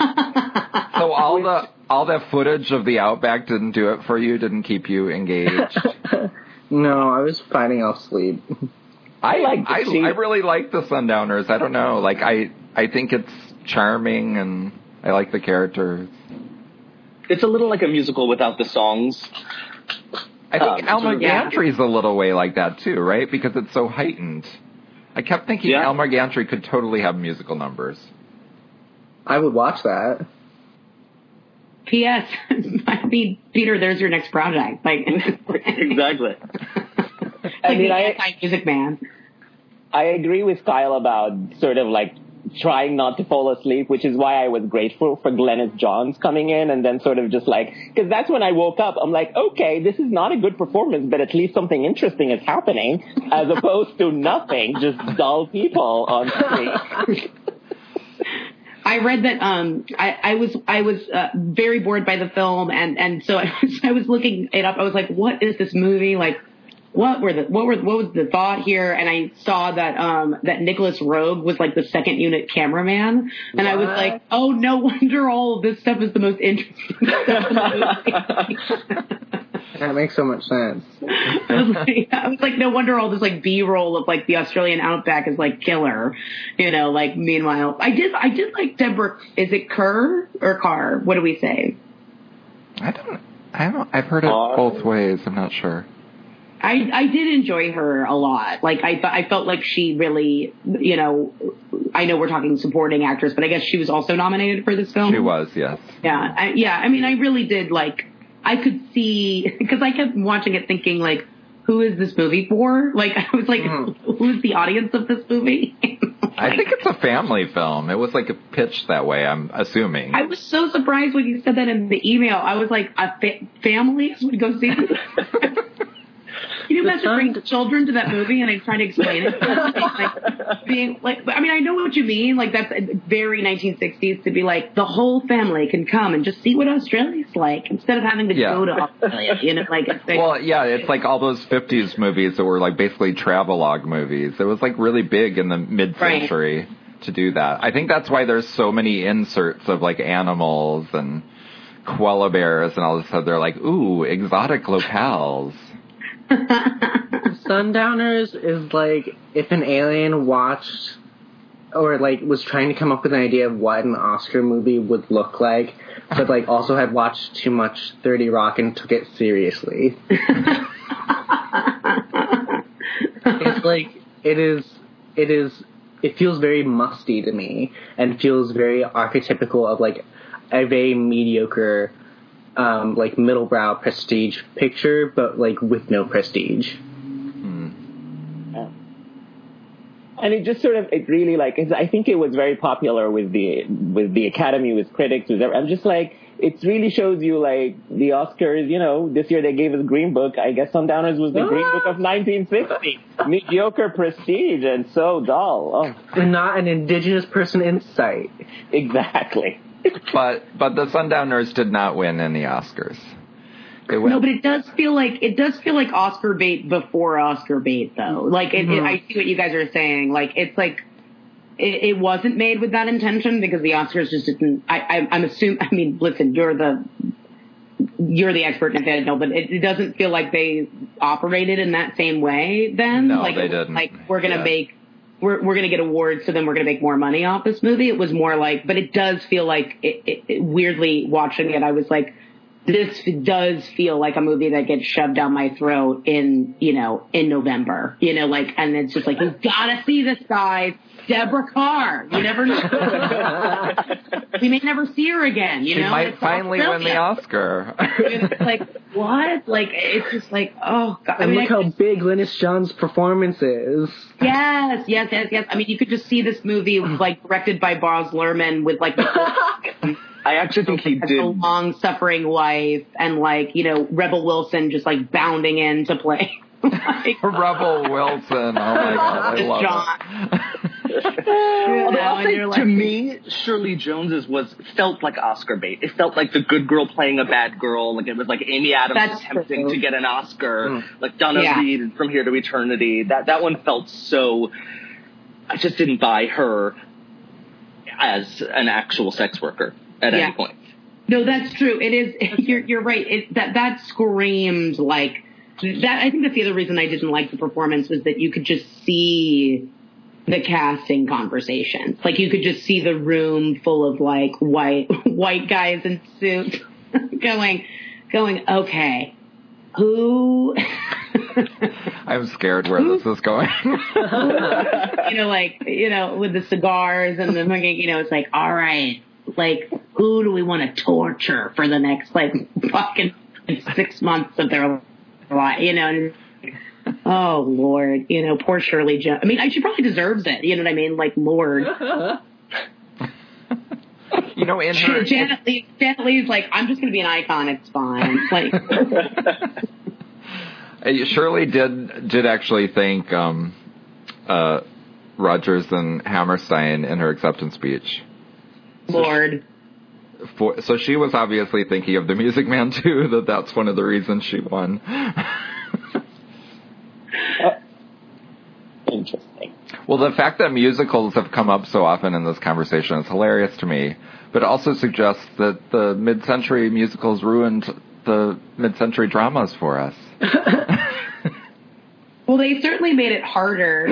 So all the all that footage of the Outback didn't do it for you? Didn't keep you engaged? No, I was fighting off sleep. I like. I, I really like the Sundowners. I don't know. Like I, I think it's charming, and I like the characters. It's a little like a musical without the songs. I think um, Elmer yeah. Gantry's a little way like that too, right? Because it's so heightened. I kept thinking yeah. Elmer Gantry could totally have musical numbers. I would watch that. P S I mean, Peter, there's your next project. Like exactly. Like I mean, the I anti-music man. I agree with Kyle about sort of like trying not to fall asleep, which is why I was grateful for Glynis Johns coming in and then sort of just like, because that's when I woke up. I'm like, okay, this is not a good performance, but at least something interesting is happening, as opposed to nothing, just dull people on screen. I read that um, I, I was I was uh, very bored by the film, and, and so I was, I was looking it up. I was like, what is this movie like? What were the what were what was the thought here? And I saw that um that Nicholas Roeg was like the second unit cameraman, and what? I was like, oh, no wonder all of this stuff is the most interesting stuff in the movie. That makes so much sense. I was like, I was like, no wonder all this like B-roll of like the Australian outback is like killer, you know. Like meanwhile, I did, I did like Deborah. Is it Kerr or Carr? What do we say? I don't. I don't. I've heard it Carr. both ways. I'm not sure. I, I did enjoy her a lot. Like I, I felt like she really, you know, I know we're talking supporting actress, but I guess she was also nominated for this film. She was, yes. Yeah, I, yeah. I mean, I really did like. I could see because I kept watching it, thinking like, who is this movie for? Like I was like, mm. who's the audience of this movie? Like, I think it's a family film. It was like a pitch that way. I'm assuming. I was so surprised when you said that in the email. I was like, a fa- families would go see this. Can you imagine bringing children to that movie and I'm trying to explain it? Like, being like, I mean, I know what you mean. Like, that's very nineteen sixties to be like, the whole family can come and just see what Australia's like instead of having to yeah. go to Australia. You know, like, it's like, well, yeah, it's like all those fifties movies that were like basically travelogue movies. It was like really big in the mid-century right. to do that. I think that's why there's so many inserts of like animals and koala bears and all this stuff. They're like, ooh, exotic locales. Sundowners is like if an alien watched or like was trying to come up with an idea of what an Oscar movie would look like, but like also had watched too much thirty Rock and took it seriously. It's like it is it is it feels very musty to me and feels very archetypical of like a very mediocre Um, like middle-brow prestige picture, but like with no prestige. Hmm. Yeah. And it just sort of, it really like, I think it was very popular with the with the Academy, with critics, with everyone. I'm just like, it really shows you like the Oscars. You know, this year they gave us Green Book. I guess Sundowners was the Green Book of nineteen sixty. Mediocre prestige and so dull. Oh. And not an indigenous person in sight. Exactly. But but the Sundowners did not win any Oscars. No, but it does feel like it does feel like Oscar bait before Oscar bait, though. Like it, mm-hmm. it, I see what you guys are saying. Like it's like it, it wasn't made with that intention because the Oscars just didn't. I, I, I'm assuming. I mean, listen, you're the you're the expert in that, no, but it, it doesn't feel like they operated in that same way. Then, no, like, they didn't. Like we're gonna yeah. make. We're we're gonna get awards, so then we're gonna make more money off this movie. It was more like, but it does feel like, it, it, it, weirdly watching it, I was like, this does feel like a movie that gets shoved down my throat in, you know, in November, you know, like, and it's just like, you've gotta see this, guys. Deborah Carr. You never know. We may never see her again, you she know? She might it's finally Australia. win the Oscar. It's like, what? Like, it's just like, oh, God. And I mean, look I, how big Linus John's performance is. Yes, yes, yes, yes. I mean, you could just see this movie, like, directed by Baz Luhrmann with, like, I actually think he did. A long-suffering wife and, like, you know, Rebel Wilson just, like, bounding in to play. Like, Rebel Wilson. Oh, my God. I love John. it. Although I'll say, like, to me, Shirley Jones's was felt like Oscar bait. It felt like the good girl playing a bad girl. Like it was like Amy Adams That's attempting true. to get an Oscar. Mm. Like Donna Yeah. Reed From Here to Eternity. That that one felt so. I just didn't buy her as an actual sex worker at Yeah. any point. No, that's true. It is. You're you're right. It, that that screamed like that. I think that's the other reason I didn't like the performance was that you could just see the casting conversations. Like you could just see the room full of like white white guys in suits going going. Okay, who? I'm scared where this is going. You know, like you know, with the cigars and the fucking. You know, it's like all right. Like, who do we want to torture for the next, like, fucking six months of their life, you know? And, oh, Lord, you know, poor Shirley Jones. I mean, she probably deserves it, you know what I mean? Like, Lord. You know, in her... Janet Leigh, Janet Leigh's like, I'm just going to be an icon, it's fine. Like... Shirley did, did actually thank um, uh, Rodgers and Hammerstein in her acceptance speech. Lord. For, so she was obviously thinking of The Music Man, too, that that's one of the reasons she won. uh, interesting. Well, the fact that musicals have come up so often in this conversation is hilarious to me, but also suggests that the mid-century musicals ruined the mid-century dramas for us. Well, they certainly made it harder.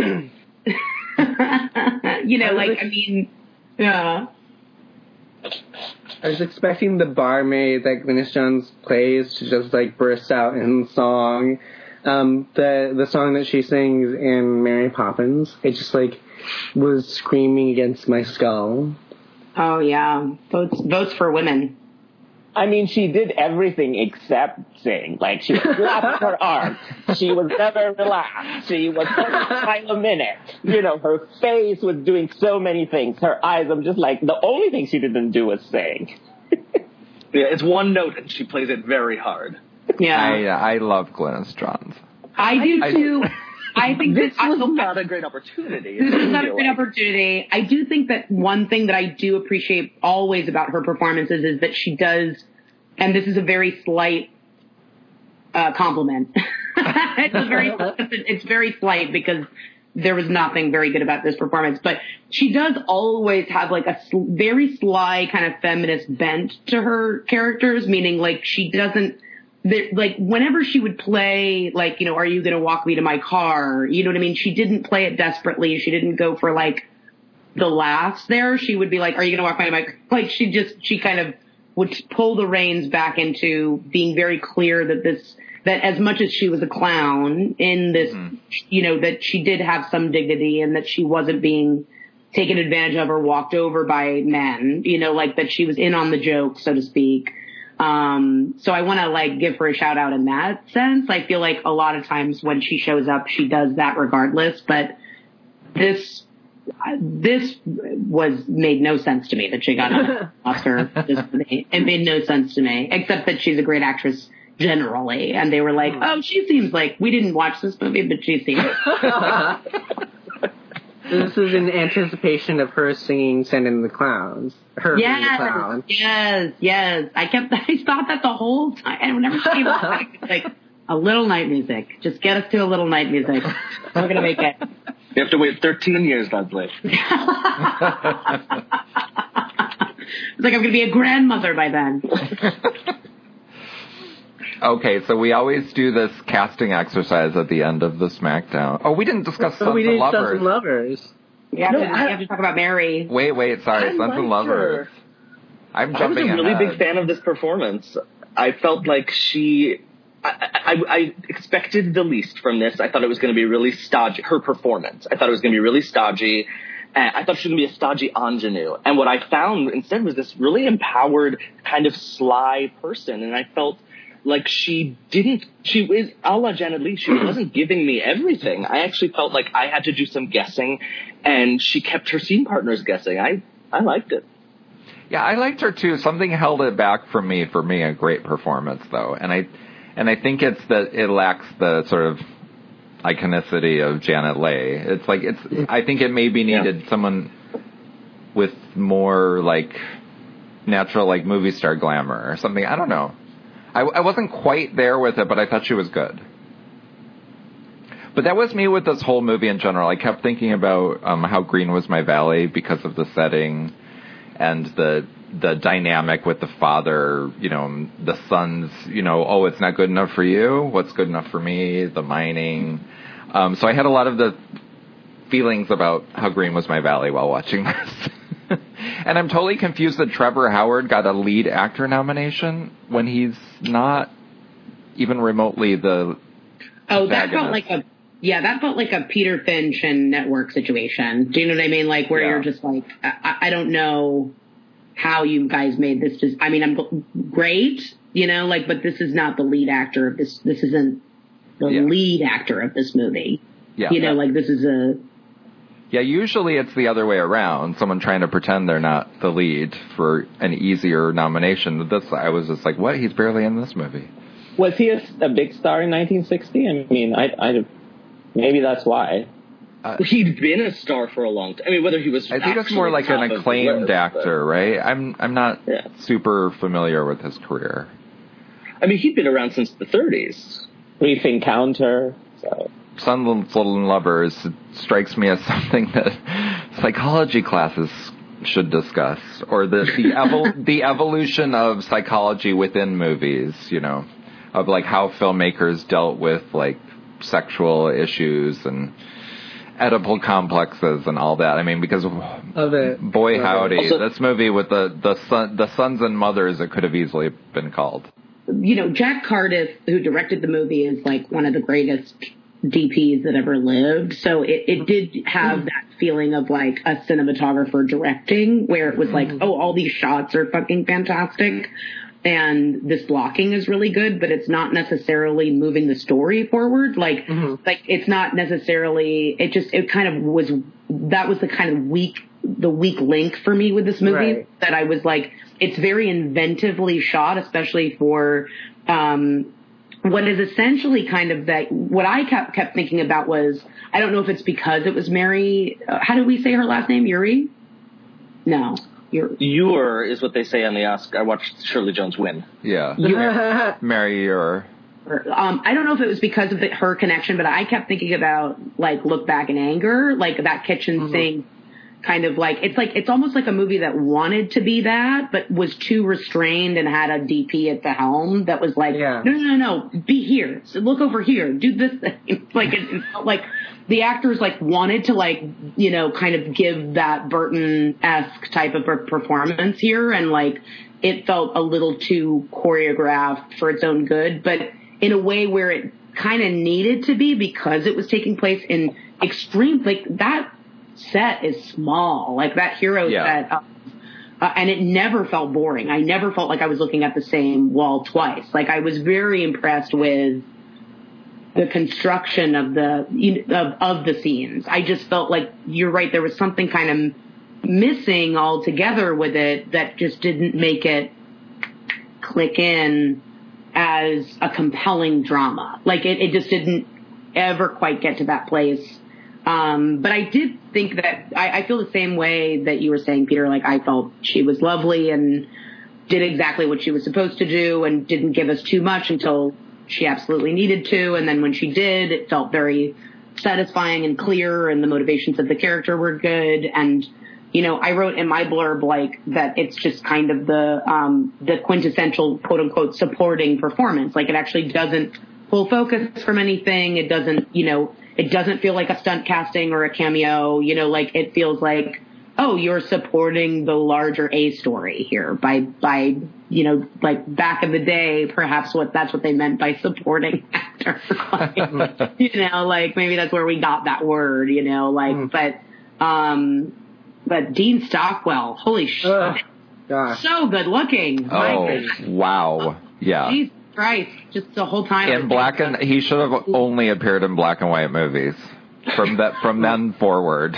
You know, like, I mean, yeah. I was expecting the barmaid that Glynis Jones plays to just, like, burst out in song. Um, the the song that she sings in Mary Poppins, it just, like, was screaming against my skull. Oh, yeah. Votes, votes for women. I mean, she did everything except sing. Like, she flapped her arms. She was never relaxed. She was every time a minute. You know, her face was doing so many things. Her eyes, I'm just like, the only thing she didn't do was sing. Yeah, it's one note, and she plays it very hard. Yeah. I, uh, I love Glynis Johns. I do, I, too. I think this that was I, not a great opportunity. This is not a great like. opportunity. I do think that one thing that I do appreciate always about her performances is that she does, and this is a very slight uh, compliment. it's a very, it's very slight because there was nothing very good about this performance, but she does always have like a sl- very sly kind of feminist bent to her characters, meaning like she doesn't. Like, whenever she would play, like, you know, are you going to walk me to my car? You know what I mean? She didn't play it desperately. She didn't go for, like, the laughs there. She would be like, are you going to walk me to my car? Like, she just, she kind of would pull the reins back into being very clear that this, that as much as she was a clown in this, mm-hmm. you know, that she did have some dignity and that she wasn't being taken advantage of or walked over by men, you know, like that she was in on the joke, so to speak. Um, so I want to like give her a shout out in that sense. I feel like a lot of times when she shows up, she does that regardless, but this, this was made no sense to me that she got an Oscar. It made no sense to me, except that she's a great actress generally. And they were like, oh, she seems like, we didn't watch this movie, but she seems. This is in anticipation of her singing Send in the Clowns. Her yes, being the clown. Yes, yes. I kept, I thought that the whole time. And whenever she came back, it's like, a little night music. Just get us to a little night music. We're going to make it. You have to wait thirteen years, Leslie. It's like I'm going to be a grandmother by then. Okay, so we always do this casting exercise at the end of the SmackDown. Oh, we didn't discuss Sons oh, we and didn't Lovers. Sons and Lovers. Yeah, no, we have to talk about Mary. Wait, wait, sorry, I Sons and Lovers. Her. I'm jumping I was a really ahead. big fan of this performance. I felt like she... I, I, I expected the least from this. I thought it was going to be really stodgy. Her performance. I thought it was going to be really stodgy. And I thought she was going to be a stodgy ingenue. And what I found instead was this really empowered, kind of sly person. And I felt like she didn't, she was, a la Janet Leigh, she wasn't giving me everything. I actually felt like I had to do some guessing, and she kept her scene partners guessing. I, I liked it. Yeah, I liked her too. Something held it back from me, for me, a great performance though. And I, and I think it's that it lacks the sort of iconicity of Janet Leigh. It's like, it's, I think it maybe needed yeah. someone with more like natural, like movie star glamour or something. I don't know. I, I wasn't quite there with it, but I thought she was good. But that was me with this whole movie in general. I kept thinking about um, how green was my valley because of the setting and the the dynamic with the father, you know, the sons, you know, oh, it's not good enough for you. What's good enough for me? The mining. Um, so I had a lot of the feelings about how green was my valley while watching this. And I'm totally confused that Trevor Howard got a lead actor nomination when he's not even remotely the Oh, that felt like a, yeah, that felt like a Peter Finch and Network situation. Do you know what I mean? Like where yeah. you're just like, I, I don't know how you guys made this. Just, I mean, I'm great, you know, like, but this is not the lead actor of this. This isn't the yeah. lead actor of this movie. Yeah. You know, like this is a, Yeah, usually it's the other way around. Someone trying to pretend they're not the lead for an easier nomination. This, I was just like, what? He's barely in this movie. Was he a, a big star in nineteen sixty? I mean, I, I maybe that's why. Uh, He'd been a star for a long time. I mean, whether he was, I think it's more like an acclaimed list, actor, but, right? I'm, I'm not yeah. super familiar with his career. I mean, he'd been around since the thirties. Brief Encounter. So. Sons and Lovers strikes me as something that psychology classes should discuss, or the the, evol- the evolution of psychology within movies, you know, of like how filmmakers dealt with like sexual issues and Oedipal complexes and all that. I mean, because of it. boy Love howdy, it. Also, this movie with the the son, the sons and mothers, it could have easily been called. You know, Jack Cardiff, who directed the movie, is like one of the greatest D Ps that ever lived. So it, it did have that feeling of like a cinematographer directing, where it was like, oh, all these shots are fucking fantastic. And this blocking is really good, but it's not necessarily moving the story forward. Like, mm-hmm. like it's not necessarily, it just, it kind of was, that was the kind of weak, the weak link for me with this movie, right. That I was like, it's very inventively shot, especially for, um, what is essentially kind of that, what I kept, kept thinking about was, I don't know if it's because it was Mary, uh, how do we say her last name? Yuri? No. Ure is what they say on the Oscar. I watched Shirley Jones win. Yeah. Mary Ure. Um, I don't know if it was because of the, her connection, but I kept thinking about, like, Look Back in Anger, like that kitchen mm-hmm. sink kind of like, it's like, it's almost like a movie that wanted to be that, but was too restrained and had a D P at the helm that was like, yeah. no, no, no, no, be here. So look over here. Do this thing. Like, it, it felt like the actors like wanted to like, you know, kind of give that Burton-esque type of a performance here. And like, it felt a little too choreographed for its own good, but in a way where it kind of needed to be because it was taking place in extreme, like that set is small, like that hero yeah. set. Uh, uh, and it never felt boring. I never felt like I was looking at the same wall twice. Like I was very impressed with the construction of the of, of the scenes. I just felt like, you're right, there was something kind of missing altogether with it that just didn't make it click in as a compelling drama. Like it, it just didn't ever quite get to that place. Um, but I did think that I, I feel the same way that you were saying, Peter. Like I felt she was lovely and did exactly what she was supposed to do and didn't give us too much until she absolutely needed to. And then when she did, it felt very satisfying and clear, and the motivations of the character were good. And, you know, I wrote in my blurb, like, that it's just kind of the, um, the quintessential quote unquote supporting performance. Like it actually doesn't pull focus from anything. It doesn't, you know, it doesn't feel like a stunt casting or a cameo, you know, like it feels like, oh, you're supporting the larger A story here by, by, you know, like back in the day, perhaps what that's what they meant by supporting actor. Like, you know, like maybe that's where we got that word, you know, like, mm. but, um, but Dean Stockwell, holy shit. Uh, gosh. So good looking. Oh, wow. Yeah. Jesus Christ. Just the whole time. In black and, he should have only appeared in black and white movies from that, from then forward.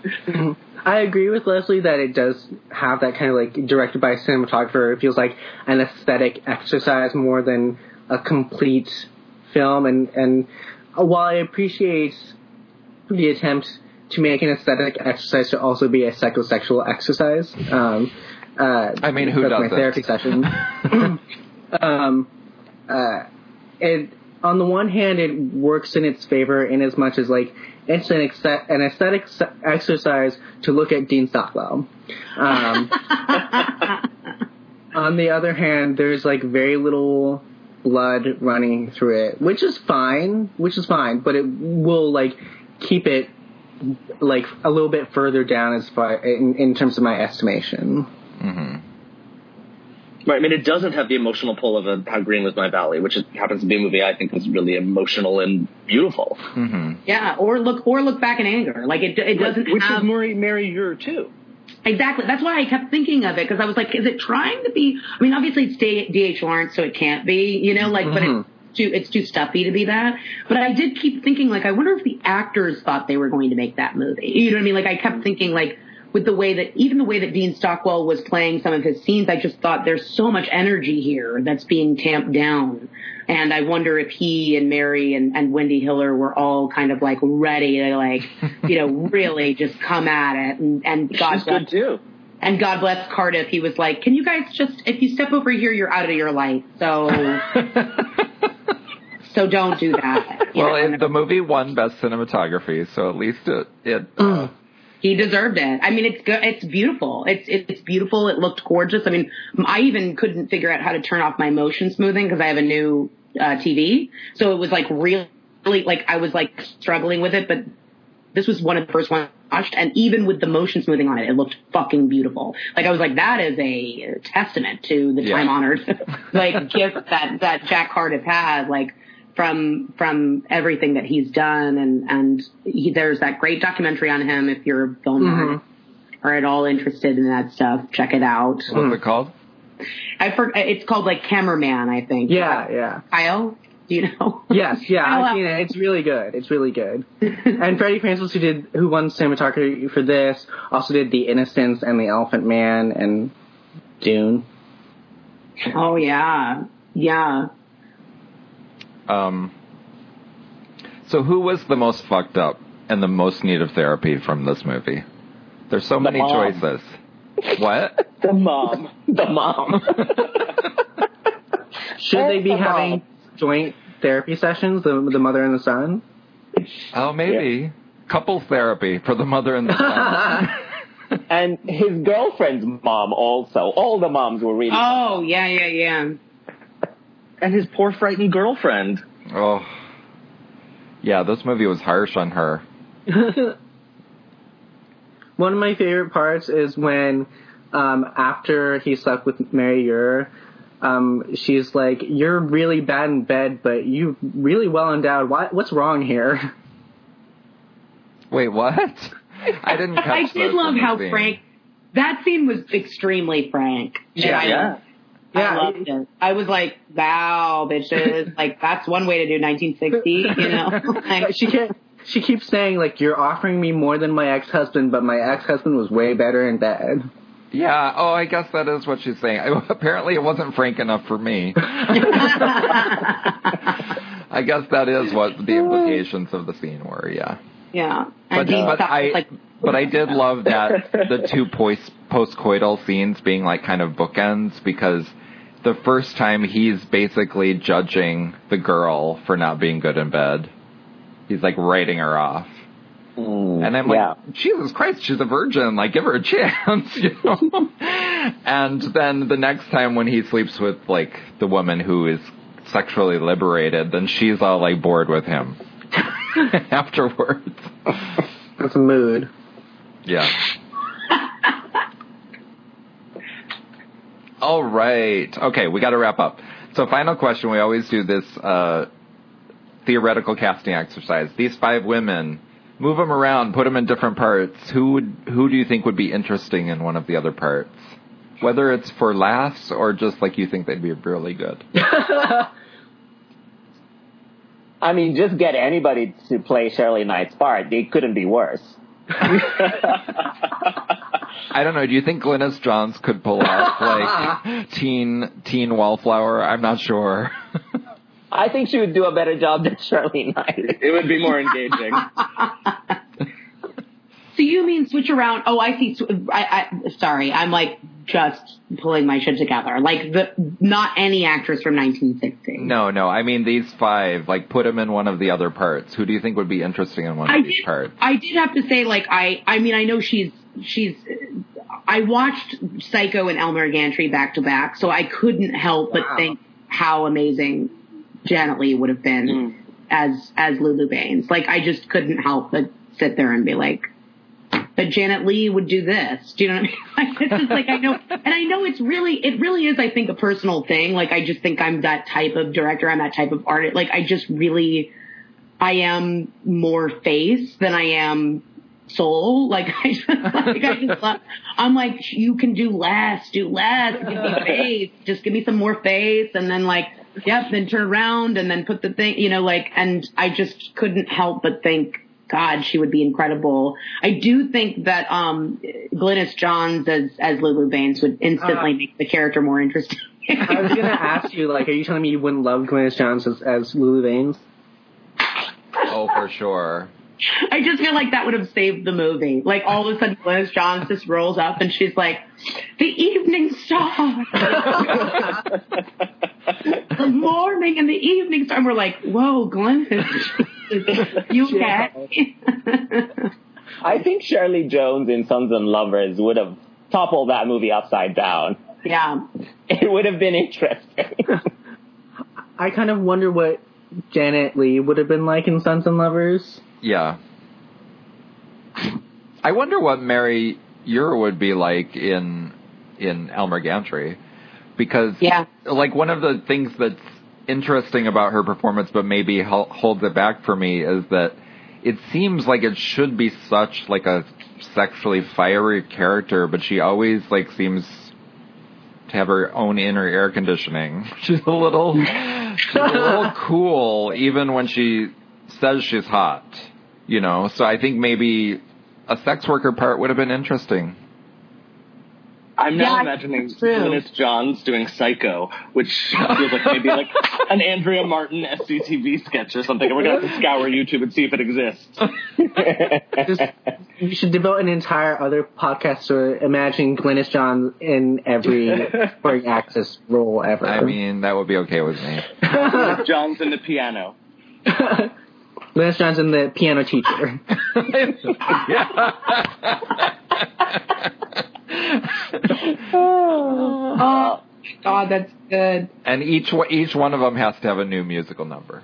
I agree with Leslie that it does have that kind of like directed by a cinematographer. It feels like an aesthetic exercise more than a complete film. And, and while I appreciate the attempt to make an aesthetic exercise to also be a psychosexual exercise, um, uh, I mean, who doesn't? My therapy session. um, uh, it, on the one hand, it works in its favor in as much as like, it's an, ex- an aesthetic exercise to look at Dean Stockwell. Um, on the other hand, there's like very little blood running through it, which is fine, which is fine, but it will like keep it like a little bit further down as far in, in terms of my estimation. Mm-hmm. Right, I mean, it doesn't have the emotional pull of a How Green Was My Valley, which is, happens to be a movie I think is really emotional and beautiful. Mm-hmm. Yeah, or look, or Look Back in Anger. Like it, it doesn't which have. Which is Mary, Mary Ure too. Exactly. That's why I kept thinking of it, because I was like, is it trying to be? I mean, obviously it's D H Lawrence, so it can't be, you know, like, mm-hmm. but it's too, it's too stuffy to be that. But I did keep thinking, like, I wonder if the actors thought they were going to make that movie. You know what I mean? Like, I kept thinking, like, with the way that, even the way that Dean Stockwell was playing some of his scenes, I just thought there's so much energy here that's being tamped down. And I wonder if he and Mary and, and Wendy Hiller were all kind of like ready to like, you know, really just come at it. And, and God She's bless, good too. And God bless Cardiff. He was like, can you guys just, if you step over here, you're out of your light. So, so don't do that. Well, it, the movie won Best Cinematography, so at least it, it uh, he deserved it. I mean, it's good. It's beautiful. It's it's beautiful. It looked gorgeous. I mean, I even couldn't figure out how to turn off my motion smoothing because I have a new uh, T V. So it was like really really, like, I was, like, struggling with it, but this was one of the first ones I watched, and even with the motion smoothing on it, it looked fucking beautiful. Like, I was like, that is a testament to the Yeah. time-honored, like, gift that, that Jack Cardiff had, like, from from everything that he's done, and, and he, there's that great documentary on him, if you're a film nerd Mm-hmm. or at all interested in that stuff, check it out. What's it called? I for, It's called, like, Cameraman, I think. Yeah, yeah. Kyle? Do you know? Yes, yeah, Kyle, I've seen it. It's really good. It's really good. And Freddie Francis, who did, who won cinematography for this, also did The Innocents and The Elephant Man and Dune. Oh, yeah. Yeah. Um, so who was the most fucked up and the most need of therapy from this movie? There's so The many mom. choices. What? The mom. The mom. Should they be Come having on. joint therapy sessions, the, the mother and the son? Oh, maybe. Couples therapy for the mother and the son. And his girlfriend's mom also. All the moms were really... Oh, yeah, yeah, yeah. And his poor frightened girlfriend. Oh. Yeah, this movie was harsh on her. One of my favorite parts is when, um, after he slept with Mary Ure, um, she's like, "You're really bad in bed, but you really well endowed. Why, what's wrong here?" Wait, what? I didn't catch I this did love in the how scene. frank, that scene was extremely frank. And Yeah, I, yeah. I Yeah. loved it. I was like, wow, bitches. Like, that's one way to do nineteen sixty, you know? Like, she can't. She keeps saying, like, "You're offering me more than my ex-husband, but my ex-husband was way better in bed." Yeah, oh, I guess that is what she's saying. Apparently it wasn't frank enough for me. I guess that is what the implications of the scene were, yeah. yeah. But, And Dean but Stock I was like, but I did love that the two post postcoital scenes being like kind of bookends, because the first time he's basically judging the girl for not being good in bed. He's like writing her off. Mm, And I'm like, yeah. Jesus Christ, she's a virgin. Like, give her a chance, you know? And then the next time when he sleeps with, like, the woman who is sexually liberated, then she's all, like, bored with him afterwards. That's a mood. Yeah. All right. Okay, we got to wrap up. So final question. We always do this uh, theoretical casting exercise. These five women, move them around, put them in different parts. Who would, who do you think would be interesting in one of the other parts? Whether it's for laughs or just like you think they'd be really good. I mean, just get anybody to play Shirley Knight's part. They couldn't be worse. I don't know. Do you think Glynis Johns could pull off like teen teen Wallflower? I'm not sure. I think she would do a better job than Shirley Knight. It would be more engaging. so you mean switch around? Oh, I see. I, I, sorry. I'm like just pulling my shit together. Like the, not any actress from nineteen sixty. No, no. I mean these five. Like put them in one of the other parts. Who do you think would be interesting in one I of these did, parts? I did have to say, like, I, I mean, I know she's, she's, I watched Psycho and Elmer Gantry back to back, so I couldn't help Wow. but think how amazing Janet Leigh would have been Mm. as, as Lulu Baines. Like, I just couldn't help but sit there and be like, but Janet Leigh would do this. Do you know what I mean? Like, it's just like, I know, and I know it's really, it really is, I think, a personal thing. Like, I just think I'm that type of director. I'm that type of artist. Like, I just really, I am more face than I am soul. Like, I just, like, I just love, I'm like, you can do less, do less, give me face, just give me some more face, and then like, yep, then turn around and then put the thing, you know, like, and I just couldn't help but think, God, she would be incredible. I do think that um Glynis Johns as as Lulu Baines would instantly Uh, make the character more interesting. I was gonna ask you, like, are you telling me you wouldn't love Glynis Johns as, as Lulu Baines? Oh, for sure. I just feel like that would have saved the movie. Like, all of a sudden, Glynis Johns just rolls up and she's like, the evening star. The morning and the evening star. And we're like, whoa, Glynis. You okay? I think Shirley Jones in Sons and Lovers would have toppled that movie upside down. Yeah. It would have been interesting. I kind of wonder what Janet Leigh would have been like in Sons and Lovers. Yeah. I wonder what Mary Ure would be like in in Elmer Gantry, because yeah. like one of the things that's interesting about her performance, but maybe holds it back for me, is that it seems like it should be such like a sexually fiery character, but she always like seems to have her own inner air conditioning. She's a little, she's a little cool, even when she says she's hot, you know. So I think maybe a sex worker part would have been interesting. I'm now yeah, imagining Glynis Johns doing Psycho, which feels like maybe like an Andrea Martin S C T V sketch or something. And we're going to have to scour YouTube and see if it exists. Just, you should devote an entire other podcast to imagining Glynis Johns in every supporting actress role ever. I mean, that would be okay with me. Glynis Johns in the piano. Glynis Johns in the piano teacher. Oh, God, that's good. And each each one of them has to have a new musical number.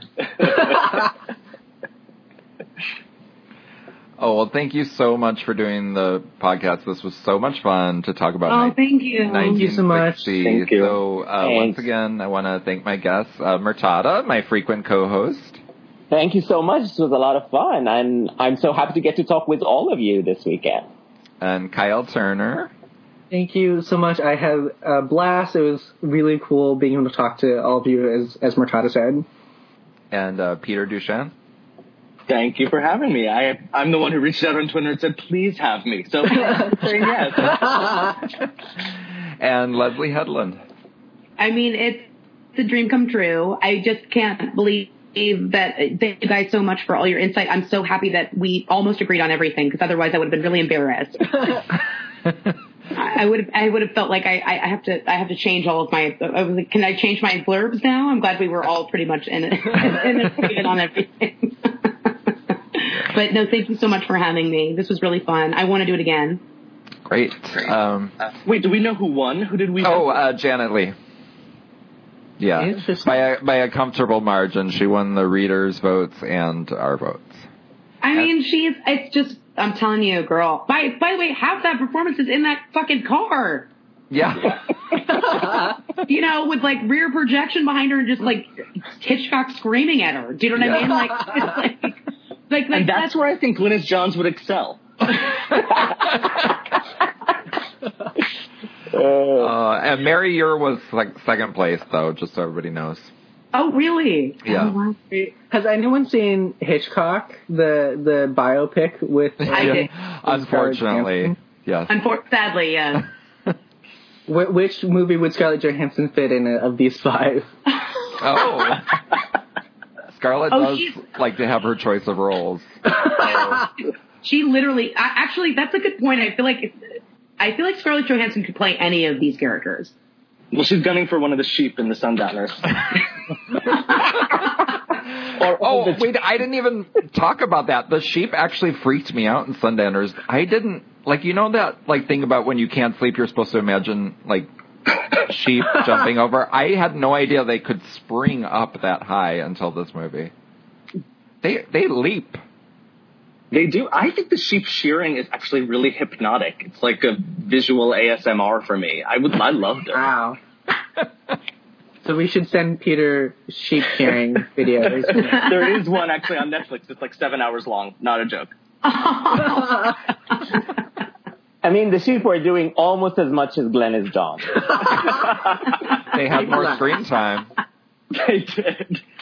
Oh, well, thank you so much for doing the podcast. This was so much fun to talk about. Oh, thank you. Thank you so much. Thank you. So uh, once again, I want to thank my guest, uh, Murtada, my frequent co-host. Thank you so much. This was a lot of fun, and I'm so happy to get to talk with all of you this weekend. And Kyle Turner. Thank you so much. I had a blast. It was really cool being able to talk to all of you, as as Murtada said. And uh, Peter Duchesne. Thank you for having me. I, I'm the one who reached out on Twitter and said, please have me. So I'm saying yes. And Leslie Headland. I mean, it's a dream come true. I just can't believe that. Thank you guys so much for all your insight. I'm so happy that we almost agreed on everything, because otherwise I would have been really embarrassed. I would have, I would have felt like I, I have to, I have to change all of my, I was like, can I change my blurbs now? I'm glad we were all pretty much in it, in it on everything. But no, thank you so much for having me. This was really fun. I want to do it again. Great. Um, Wait, do we know who won? Who did we? Oh, uh, Janet Leigh. Yeah, by a, by a comfortable margin. She won the readers' votes and our votes. I mean, she's, it's just, I'm telling you, girl. By, by the way, half that performance is in that fucking car. Yeah. You know, with like rear projection behind her and just like Hitchcock screaming at her. Do you know what I mean? Like, it's like, like, like and that's, that's where I think Glynis Johns would excel. uh, and Mary Ure was like second place, though, just so everybody knows. Oh, really? Yeah. Oh, has anyone seen Hitchcock, the the biopic with? I did. Unfortunately, yes. Unfor- sadly, yes. Wh- which movie would Scarlett Johansson fit in of these five? Oh. Scarlett oh, does she's... like to have her choice of roles. So. She literally, I, actually, that's a good point. I feel like, I feel like Scarlett Johansson could play any of these characters. Well, she's gunning for one of the sheep in the Sundowners. or, oh, the wait, I didn't even talk about that. The sheep actually freaked me out in Sundowners. I didn't, like, you know that, like, thing about when you can't sleep, you're supposed to imagine, like, sheep jumping over? I had no idea they could spring up that high until this movie. They they leap. They do. I think the sheep shearing is actually really hypnotic. It's like a visual A S M R for me. I would, I loved it. Wow. So we should send Peter sheep shearing videos. There is one actually on Netflix. It's like seven hours long. Not a joke. I mean, the sheep were doing almost as much as Glynis Johns. They had more screen time. They did.